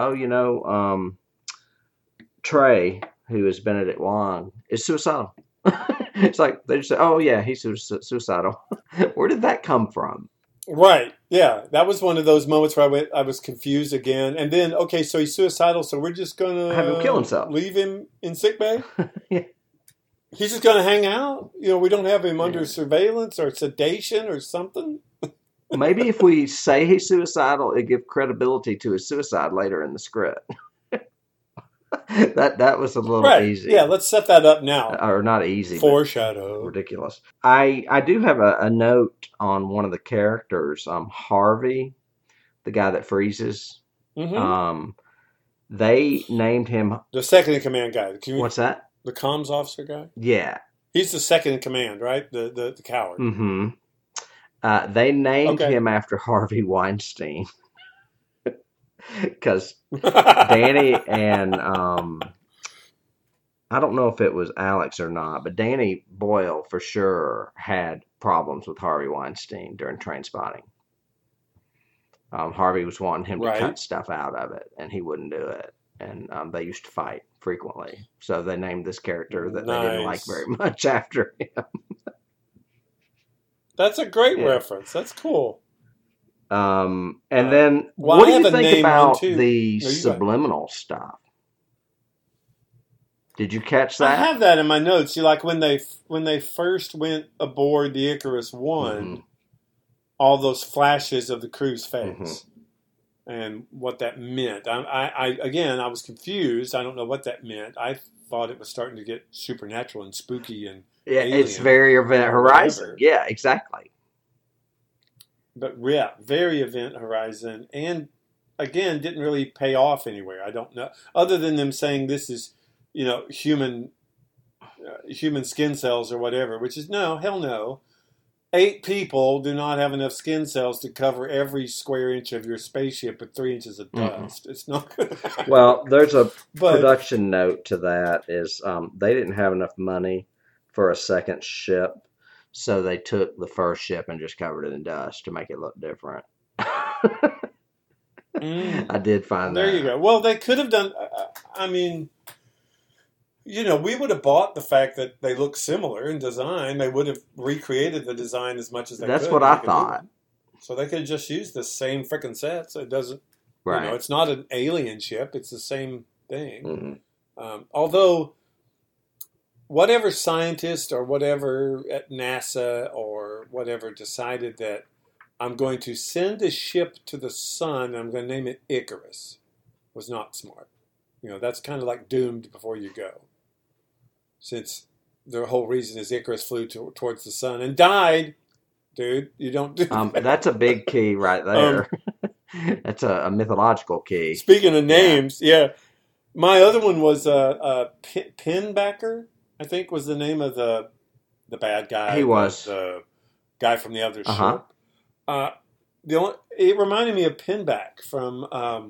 Trey, who is Benedict Wong, is suicidal. It's like they just said, oh, yeah, he's suicidal. Where did that come from? Right. Yeah. That was one of those moments where I was confused again. And then, okay, so he's suicidal, so we're just going to have him kill himself. Leave him in sickbay? Yeah. He's just going to hang out? We don't have him under surveillance or sedation or something? Maybe if we say he's suicidal, it gives credibility to his suicide later in the script. That was a little easy. Yeah, let's set that up now. Or not easy. Foreshadow. Ridiculous. I do have a note on one of the characters, Harvey, the guy that freezes. They named him the second in command guy. What's that? The comms officer guy? Yeah. He's the second in command, right? The coward. They named Okay. him after Harvey Weinstein because Danny and I don't know if it was Alex or not, but Danny Boyle for sure had problems with Harvey Weinstein during Trainspotting. Harvey was wanting him to cut Right. stuff out of it, and he wouldn't do it. And they used to fight frequently. So they named this character that they didn't like very Nice. much after him. That's a great Yeah. reference. That's cool. And then, Well, what I do have you a think name one about too. the No, you go ahead. subliminal stuff? Did you catch I that? have that in my notes. You like when they first went aboard the Icarus One, all those flashes of the crew's face and what that meant. I was confused. I don't know what that meant. I thought it was starting to get supernatural and spooky and Yeah, it's alien very Event or Horizon. whatever. Yeah, exactly. But yeah, very Event Horizon, and again, didn't really pay off anywhere. I don't know, other than them saying this is, human skin cells or whatever. Which is no, hell no. 8 people do not have enough skin cells to cover every square inch of your spaceship with 3 inches of dust. It's not going to happen. Well, there's a But production note to that is they didn't have enough money for a second ship, so they took the first ship and just covered it in dust to make it look different. I did find there that. you go. Well, they could have done. I mean, we would have bought the fact that they look similar in design. They would have recreated the design as much as they That's could. what to I make a new thought. one. So they could have just used the same freaking set. So it doesn't, Right. it's not an alien ship. It's the same thing. Mhm. Although, whatever scientist or whatever at NASA or whatever decided that I'm going to send a ship to the sun and I'm going to name it Icarus was not smart. That's kind of like doomed before you go. Since the whole reason is Icarus flew towards the sun and died, dude. You don't do that. That's a big key right there. That's a mythological key. Speaking of names, yeah. My other one was Pinbacker, I think was the name of the bad guy. He was. The guy from the other Uh-huh. ship. It reminded me of Pinback from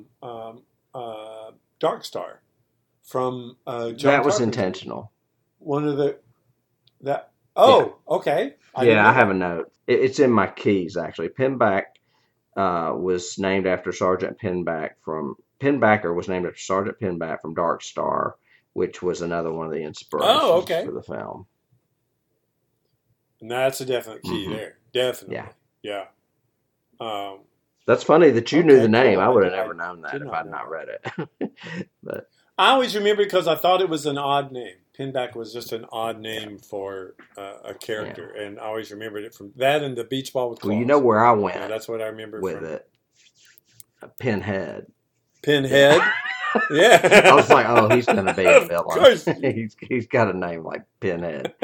Dark Star. From John That was Carpenter. intentional. One of that. Oh, okay. I have a note. It's in my keys actually. Pinback was named after Sergeant Pinback from Pinbacker was named after Sergeant Pinback from Dark Star, which was another one of the inspirations okay. for the film. And that's a definite key there. Definitely. Yeah. Yeah. That's funny that you knew the name. Cool. I would have never known that did if not I'd know not read it. But I always remember because I thought it was an odd name. Pinback was just an odd name for a character, and I always remembered it from that and the beach ball with claws. well, you know where I went that's what I remember with from it. Pinhead. Pinhead. Yeah. I was like, oh, he's going to be a villain. Of course. he's got a name like Pinhead.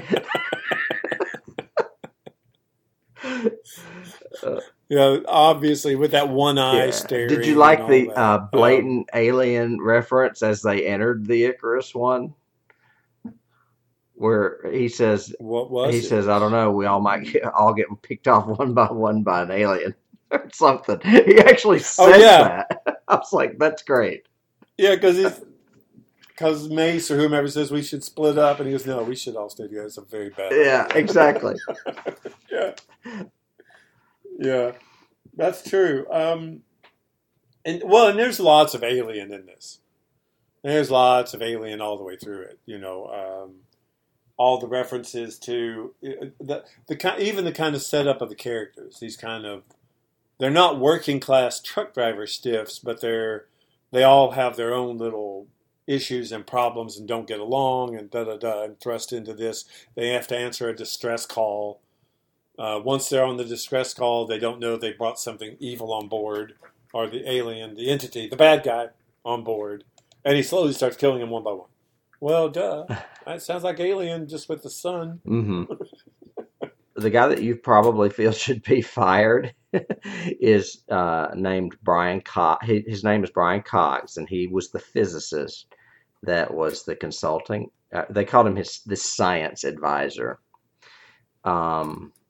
Obviously with that one eye staring. Did you like and the all that. blatant alien reference as they entered the Icarus one? Where he says, What was he it? says, I don't know, we all might all get picked off one by an alien or something. He actually says that. I was like, that's great. Yeah, because Mace or whomever says we should split up, and he goes, no, we should all stay together. It's a very bad idea. Yeah, exactly. Yeah, that's true. And there's lots of alien in this. There's lots of alien all the way through it. All the references to even the kind of setup of the characters. They're not working class truck driver stiffs, but they all have their own little issues and problems and don't get along and and thrust into this. They have to answer a distress call. Once they're on the distress call, they don't know they brought something evil on board, or the alien, the entity, the bad guy on board, and he slowly starts killing them one by one. Well, duh. That sounds like Alien, just with the sun. Mm-hmm. The guy that you probably feel should be fired is named Brian Cox. His name is Brian Cox, and he was the physicist that was the consulting. They called him the science advisor.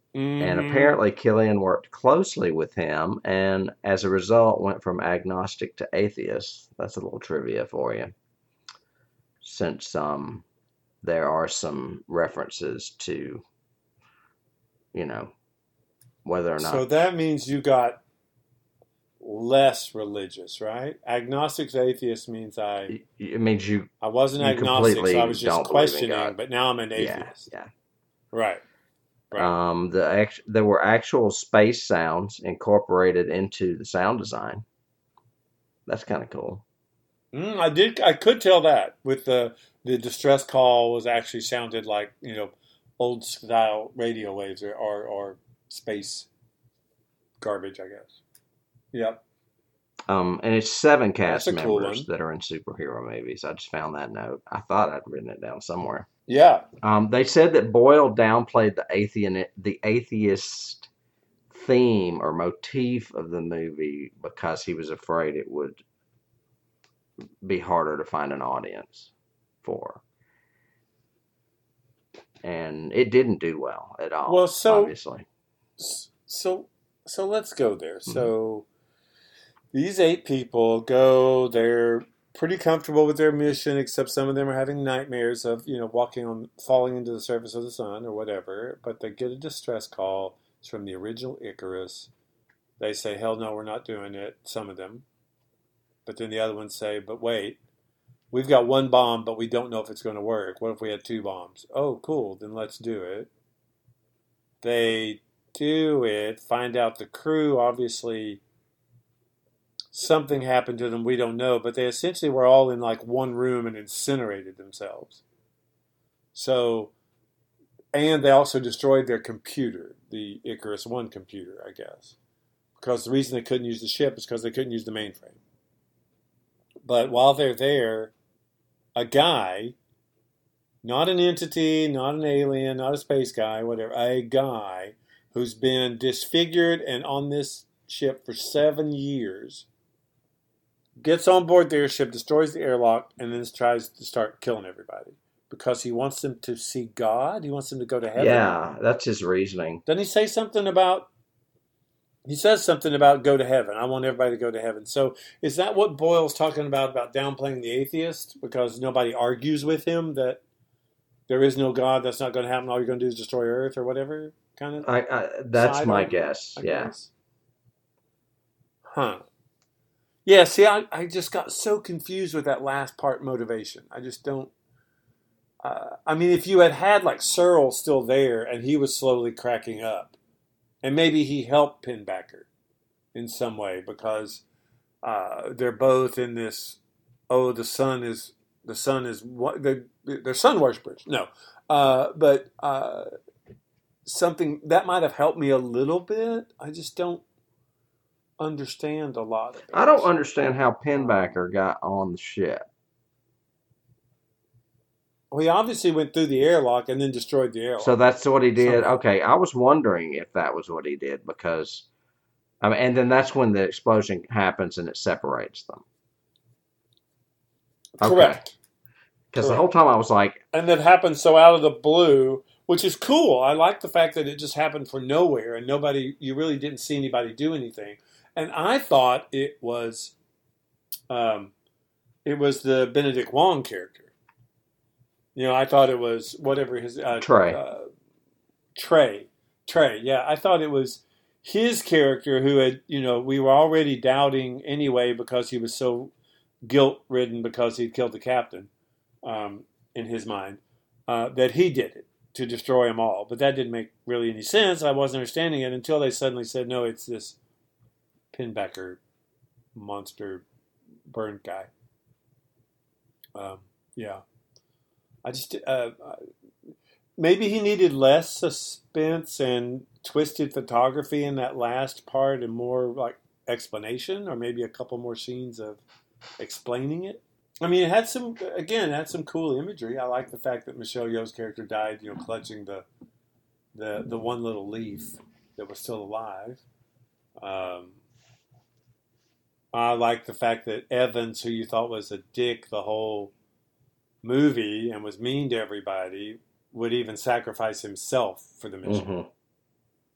And Mm-hmm. apparently, Killian worked closely with him, and as a result, went from agnostic to atheist. That's a little trivia for you, since there are some references to, you know, whether or So not that means you got less religious, right? Agnostic to atheist means it means I wasn't you agnostic, so I completely was just don't believe in questioning, God. but now I'm an Yeah, atheist. yeah. Right, right. There were actual space sounds incorporated into the sound design. That's kind of cool. I could tell that with the distress call was actually sounded like, old style radio waves or space garbage, I guess. Yep. And it's seven That's cast a cool members one. that are in superhero movies. I just found that note. I thought I'd written it down somewhere. Yeah. They said that Boyle downplayed the atheist theme or motif of the movie because he was afraid it would be harder to find an audience for. And it didn't do well at Well, all, so obviously. so so let's go there. Hmm. So these 8 people go, they're pretty comfortable with their mission, except some of them are having nightmares of, falling into the surface of the sun or whatever. But they get a distress call. It's from the original Icarus. They say, hell no, we're not doing it, some of them. But then the other ones say, but wait, we've got one bomb, but we don't know if it's going to work. What if we had 2 bombs? Oh, cool, then let's do it. They do it, find out the crew, obviously something happened to them, we don't know, but they essentially were all in like one room and incinerated themselves. So, and they also destroyed their computer, the Icarus One computer, I guess, because the reason they couldn't use the ship is because they couldn't use the mainframe. But while they're there, a guy, not an entity, not an alien, not a space guy, whatever, a guy who's been disfigured and on this ship for 7 years, gets on board the airship, destroys the airlock, and then tries to start killing everybody because he wants them to see God. He wants them to go to heaven. Yeah, that's his reasoning. Doesn't he say something about? He says something about go to heaven. I want everybody to go to heaven. So is that what Boyle's talking about downplaying the atheist because nobody argues with him that there is no God, that's not going to happen. All you're going to do is destroy Earth or whatever kind of That's side my argument, guess. I Yeah. guess. Huh. Yeah, see, I just got so confused with that last part motivation. I just don't. I mean, if you had had like Searle still there and he was slowly cracking up, and maybe he helped Pinbacker in some way because they're both in this. Oh, the sun is what they're sun worshippers. No, but something that might have helped me a little bit. I just don't understand a lot of I don't it. understand how Um, Pinbacker got on the ship. well, he obviously went through the airlock and then destroyed the So airlock that's what he did. somehow. Okay, I was wondering if that was what he did because I mean, and then that's when the explosion happens and it separates them. Okay, Correct. because the whole Correct. time I was like, And that happened so out of the blue, which is cool. I like the fact that it just happened for nowhere and you really didn't see anybody do anything. And I thought um, it was the Benedict Wong character. I thought it was whatever his Trey. Trey. Trey. Yeah, I thought it was his character who had. We were already doubting anyway because he was so guilt ridden because he'd killed the captain. In his mind, that he did it to destroy them all. But that didn't make really any sense. I wasn't understanding it until they suddenly said, no, it's this Pinbacker monster burn guy. Yeah. I just, maybe he needed less suspense and twisted photography in that last part and more like explanation, or maybe a couple more scenes of explaining it. I mean, it had some cool imagery. I like the fact that Michelle Yeoh's character died, clutching the one little leaf that was still alive. Um, I like the fact that Evans, who you thought was a dick the whole movie and was mean to everybody, would even sacrifice himself for the mission. Hmm.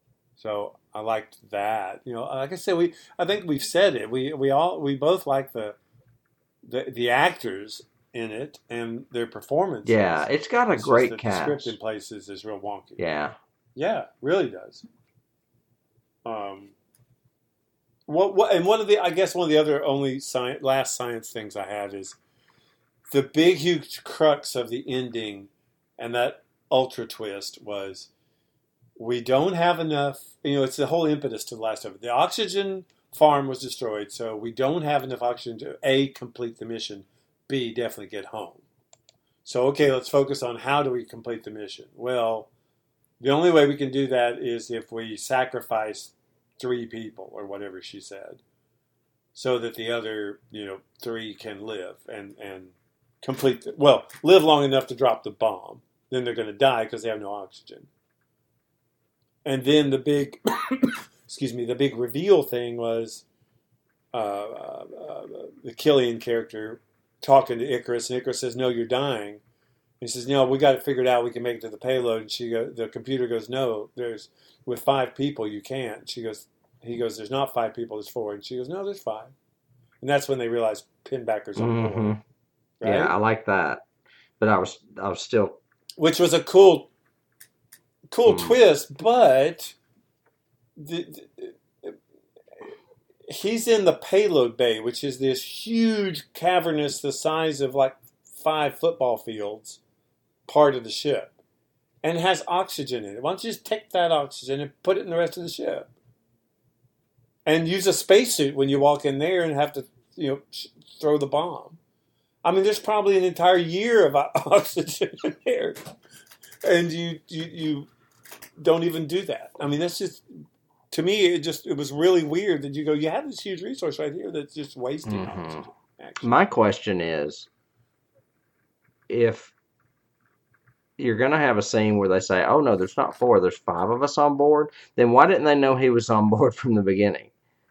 So I liked that. Like I said, I think we've said it. We both like the actors in it and their Yeah, performances. it's got a It's just great that the script in cast. places is real wonky. Yeah. Yeah, really does. Um, one of the other only last science things I have is the big huge crux of the ending, and that ultra twist was we don't have enough. It's the whole impetus to the last of it. The oxygen farm was destroyed, so we don't have enough oxygen to A, complete the mission, B, definitely get home. So, okay, let's focus on how do we complete the mission. Well, the only way we can do that is if we sacrifice 3 people or whatever she said, so that the other 3 can live and live long enough to drop the bomb. Then they're going to die because they have no oxygen. And then the big, the big reveal thing was the Killian character talking to Icarus, and Icarus says, "No, you're dying." He says, "No, we got it figured out. We can make it to the payload." And the computer goes, "No, with 5 people you can't." He goes, "There's not 5 people, there's 4." And she goes, "No, there's 5." And that's when they realize Pinbacker's on board, Hmm. right? Yeah, I like that. But I was still. Which was a cool twist, but he's in the payload bay, which is this huge cavernous, the size of like 5 football fields, part of the ship, and has oxygen in it. Why don't you just take that oxygen and put it in the rest of the ship, and use a spacesuit when you walk in there and have to, throw the bomb? I mean, there's probably an entire year of oxygen in there, and you don't even do that. I mean, that's just, to me, it was really weird that you have this huge resource right here that's just wasting oxygen. Actually. My question is, if you're going to have a scene where they say, "Oh no, there's not 4, there's 5 of us on board," then why didn't they know he was on board from the beginning?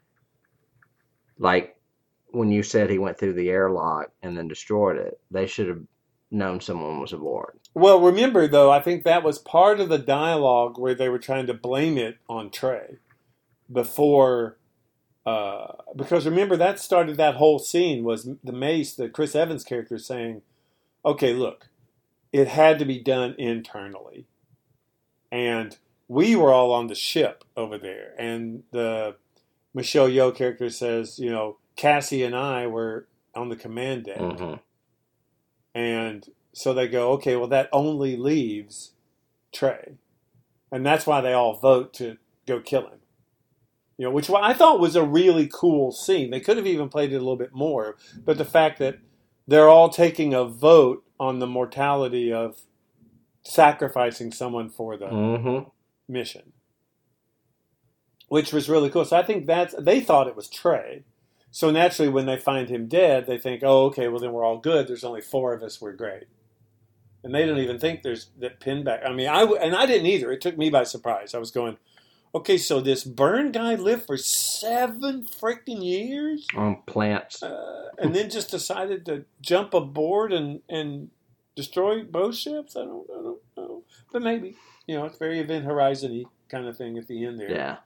Like when you said he went through the airlock and then destroyed it, they should have known someone was aboard. Well, remember though, I think that was part of the dialogue where they were trying to blame it on Trey before, because remember that started that whole scene was the Mace, the Chris Evans character saying, "Okay, look, it had to be done internally, and we were all on the ship over there," and the Michelle Yeoh character says, Cassie and I were on the command deck. Mm-hmm. And so they go, okay, well, that only leaves Trey. And that's why they all vote to go kill him. Which I thought was a really cool scene. They could have even played it a little bit more. But the fact that they're all taking a vote on the mortality of sacrificing someone for the mission, which was really cool. So I think they thought it was Trey. So naturally, when they find him dead, they think, "Oh, okay, well then we're all good. There's only 4 of us. We're great." And they don't even think there's that Pinback. I mean, I didn't either. It took me by surprise. I was going, "Okay, so this Byrne guy lived for 7 freaking years on plants, and then just decided to jump aboard and destroy both ships." I don't know, but maybe it's very Event Horizon-y kind of thing at the end there. Yeah.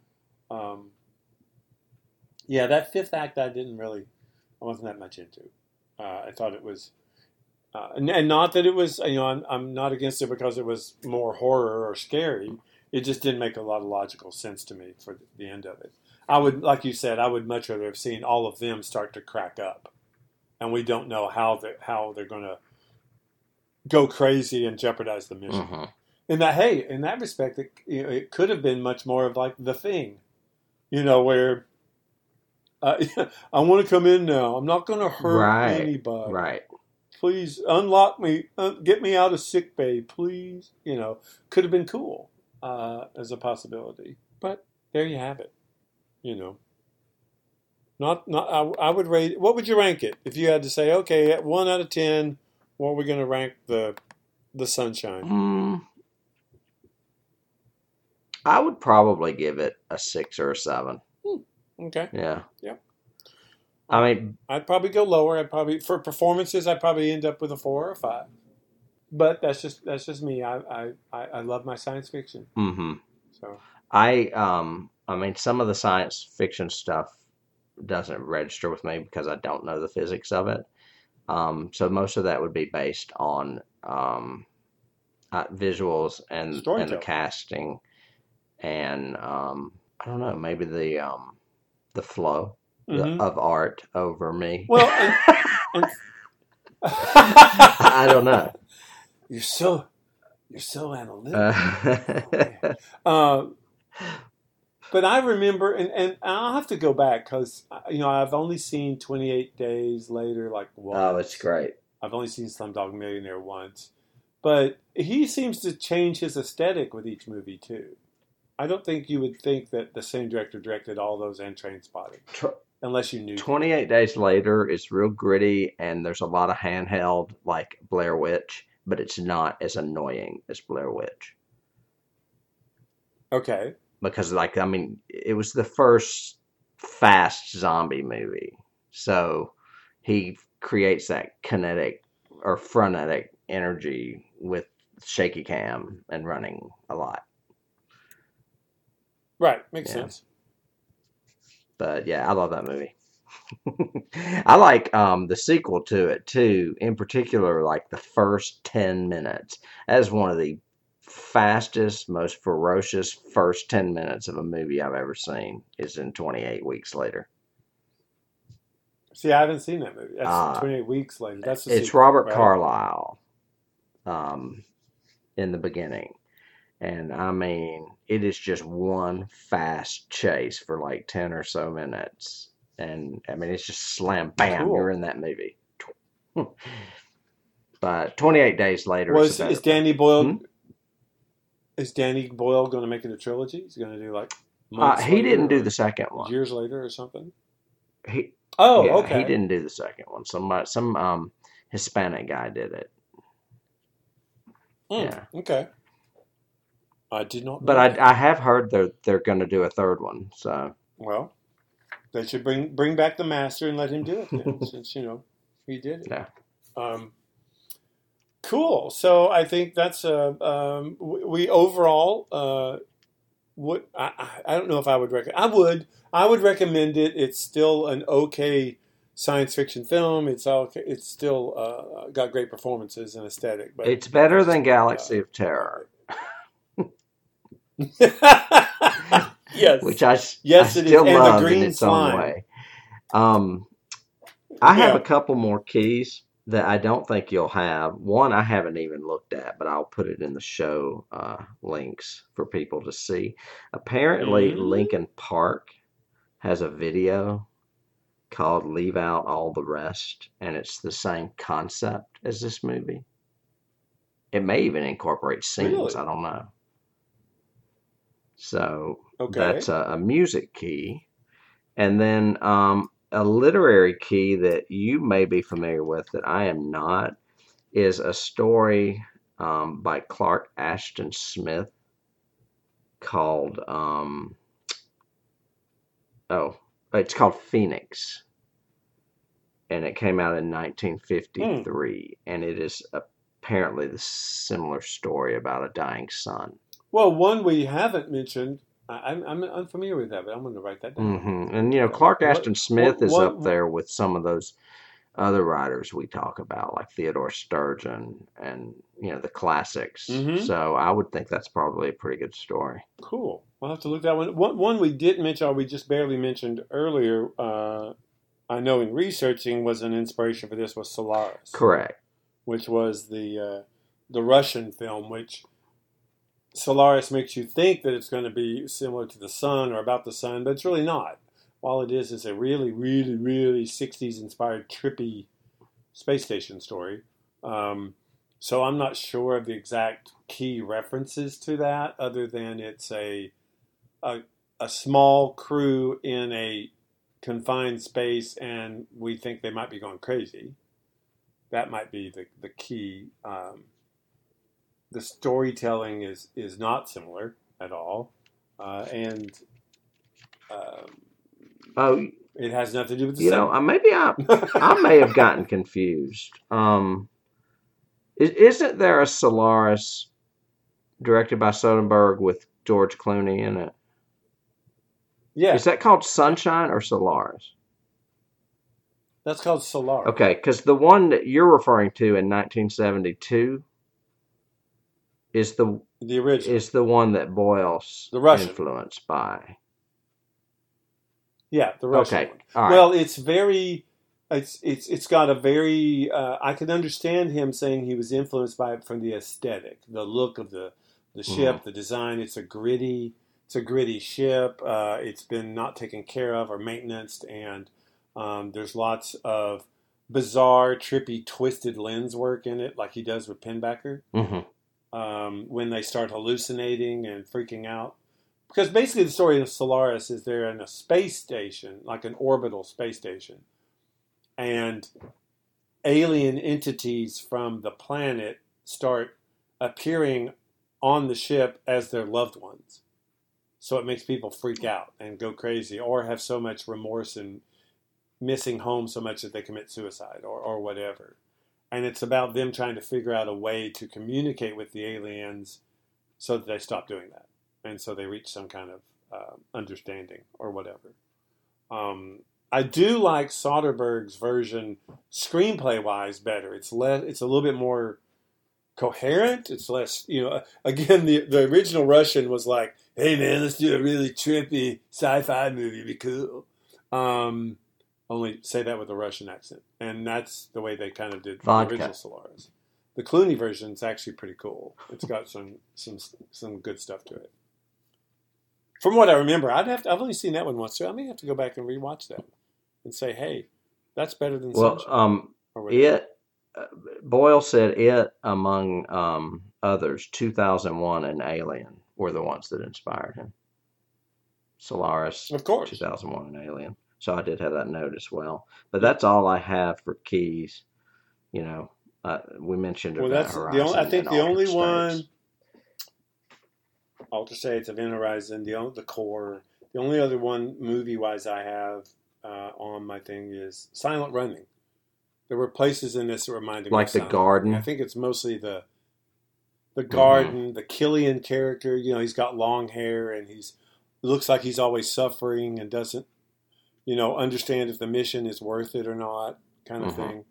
Yeah, that 5th act I wasn't that much into. I thought it was, and not that it was, I'm not against it because it was more horror or scary. It just didn't make a lot of logical sense to me for the end of it. I would, like you said, I would much rather have seen all of them start to crack up, and we don't know how they're going to go crazy and jeopardize the mission. Mm-hmm. In that respect, it could have been much more of like The Thing, where. I want to come in now. I'm not going to hurt anybody. Right. Please unlock me. Get me out of sick bay, please. Could have been cool as a possibility. But there you have it. Not. I would rate it. What would you rank it if you had to say, okay, at 1 out of 10, what are we going to rank the Sunshine? I would probably give it a 6 or a 7. Okay. Yeah. Yep. I mean, I'd probably go lower. For performances, I'd probably end up with a 4 or a 5. But that's just me. I love my science fiction. Mm-hmm. So I mean, some of the science fiction stuff doesn't register with me because I don't know the physics of it. So most of that would be based on visuals and the Storytelling. casting and I don't know, maybe the flow Hmm. of art over me. Well, and I don't know. you're so you're so analytical. Oh man. Uh, Uh, but I remember, and I'll have to go back because I've only seen 28 Days Later like oh, it's once. great. I've only seen Slumdog Millionaire once, but he seems to change his aesthetic with each movie too. I don't think you would think that the same director directed all those and Trainspotting Tw- unless you knew them. 28 Days Later is real gritty, and there's a lot of handheld like Blair Witch, but it's not as annoying as Blair Witch. Okay, Because, like, I mean, it was the first fast zombie movie. So he creates that kinetic or frenetic energy with shaky cam and running a lot. right, makes Yeah. sense. But yeah, I love that movie. I like the sequel to it too, in particular, like the first 10 minutes. That is one of the fastest, most ferocious first 10 minutes of a movie I've ever seen, is in 28 Weeks Later. See, I haven't seen that movie. That's Uh, 28 Weeks Later. That's the it's sequel, Robert right? Carlyle um, in the beginning. And I mean, it is just one fast chase for like 10 or so minutes. And I mean, it's just slam, bam, you're Cool. in that movie. But 28 Days Later is a Was better is film. Danny Hmm? Boyle is Danny Boyle going to make it a trilogy? He's going to do like months He later didn't do the or second one. years later or something? He, Oh, yeah, he okay. didn't do the second one. Some Hispanic guy did it. Yeah. Okay. I did not But know that. I have heard they're going to do a third one. So Well, they should bring back the master and let him do it then, since he did it. yeah. Um, cool. So I think that's we overall would I don't know if I would recommend. I would recommend it. It's still an okay science fiction film. It's okay. It's still got great performances and aesthetic, but It's better it's than Galaxy of Terror, which yes, I yes, it is. still And the love in green its own slime. way. Um, I have a Yeah. couple more keys that I don't think you'll have. One I haven't even looked at, but I'll put it in the show links for people to see. Apparently, Mm, Lincoln Park has a video called Leave Out All the Rest, and it's the same concept as this movie. It may even incorporate scenes, I really? don't know. So that's Okay. a music key. And then a literary key that you may be familiar with that I am not is a story by Clark Ashton Smith called, oh, it's called Phoenix. And it came out in Hmm. 1953. And it is apparently the similar story about a dying son. Well, one we haven't mentioned. I'm unfamiliar with that, but I'm going to write that down. And, you know, Clark What? Ashton Smith What? is up What? there with some of those other writers we talk about, like Theodore Sturgeon and, you know, the classics. Mm-hmm. So I would think that's probably a pretty good story. Cool. I'll have to look that one. One we did mention, or we just barely mentioned earlier. I know in researching was an inspiration for this was Solaris, Correct. which was the Russian film, which Solaris makes you think that it's going to be similar to the sun or about the sun, but it's really not. All it is a really, really, really 60s inspired trippy space station story. Um, so I'm not sure of the exact key references to that, other than it's a, a small crew in a confined space, and we think they might be going crazy. That might be the key. The storytelling is not similar at all, and um, Oh, it has nothing to do with the you know, sun. I may have gotten confused. Isn't there a Solaris directed by Soderbergh with George Clooney in it? Yeah, Is that called Sunshine or Solaris? that's called Solar. Okay, because the one that you're referring to in 1972 is The original, the one that Boyle's the Russian. influenced by. Yeah, the Russian Okay, one. all right. Well, it's very. It's got a very. I can understand him saying he was influenced by it from the aesthetic, the look of the ship, the design. It's a gritty ship. It's been not taken care of or maintenance, and there's lots of bizarre, trippy, twisted lens work in it, like he does with Pinbacker. When they start hallucinating and freaking out. Because basically the story of Solaris is they're in a space station, like an orbital space station, and alien entities from the planet start appearing on the ship as their loved ones. So it makes people freak out and go crazy or have so much remorse and missing home so much that they commit suicide or whatever. And it's about them trying to figure out a way to communicate with the aliens so that they stop doing that. And so they reach some kind of understanding or whatever. I do like Soderbergh's version, screenplay-wise, better. It's a little bit more coherent. It's less, again, the original Russian was like, hey, man, let's do a really trippy sci-fi movie. It'd be cool. Only say that with a Russian accent. And that's the way they kind of did the original Solaris. The Clooney version is actually pretty cool. It's got some good stuff to it. From what I remember, I've only seen that one once, so I may have to go back and rewatch that and say, hey, that's better than Sunshine. Boyle said it, among others, 2001 and Alien were the ones that inspired him. Solaris, of course, 2001 and Alien. So I did have that note as well. But that's all I have for keys. We mentioned about Horizon. I think the only one, Altered States, Event Horizon, the core. The only other one movie-wise I have on my thing is Silent Running. There were places in this that reminded me of the garden. I think it's mostly the garden, the Killian character. He's got long hair and looks like he's always suffering and doesn't, understand if the mission is worth it or not, kind of thing.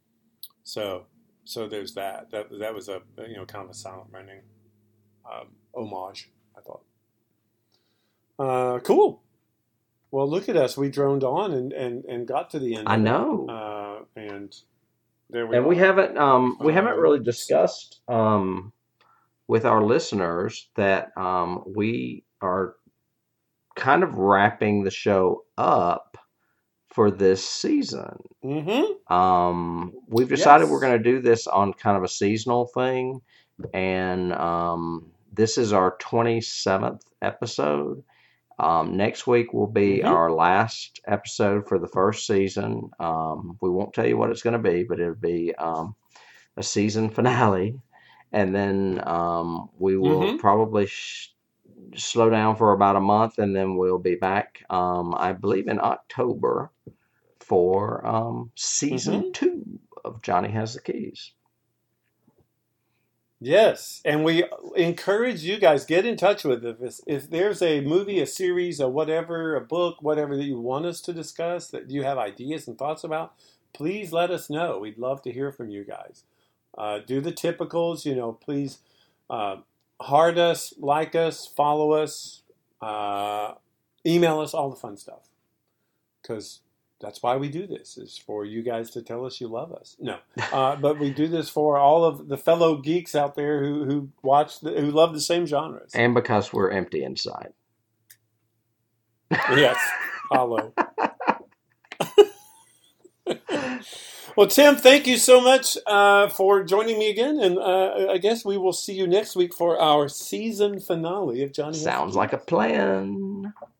So there's that. That was a kind of a Silent Running homage, I thought. Cool. Well, look at us. We droned on and got to the end. I know. And there we are. And we haven't really discussed with our listeners that we are kind of wrapping the show up for this season. We've decided we're going to do this on kind of a seasonal thing, and this is our 27th episode. Next week will be our last episode for the first season. We won't tell you what it's going to be, but it'll be a season finale. And then we will probably slow down for about a month, and then we'll be back, I believe, in October for season 2 of Johnny Has the Keys. Yes, and we encourage you guys, get in touch with us. If there's a movie, a series, or whatever, a book, whatever that you want us to discuss, that you have ideas and thoughts about, please let us know. We'd love to hear from you guys. Do the typicals, please heart us, like us, follow us, email us, all the fun stuff. Because that's why we do this, is for you guys to tell us you love us. No, but we do this for all of the fellow geeks out there who love the same genres. And because we're empty inside. Yes, hollow. Well, Tim, thank you so much for joining me again, and I guess we will see you next week for our season finale of Johnny. Sounds like a plan.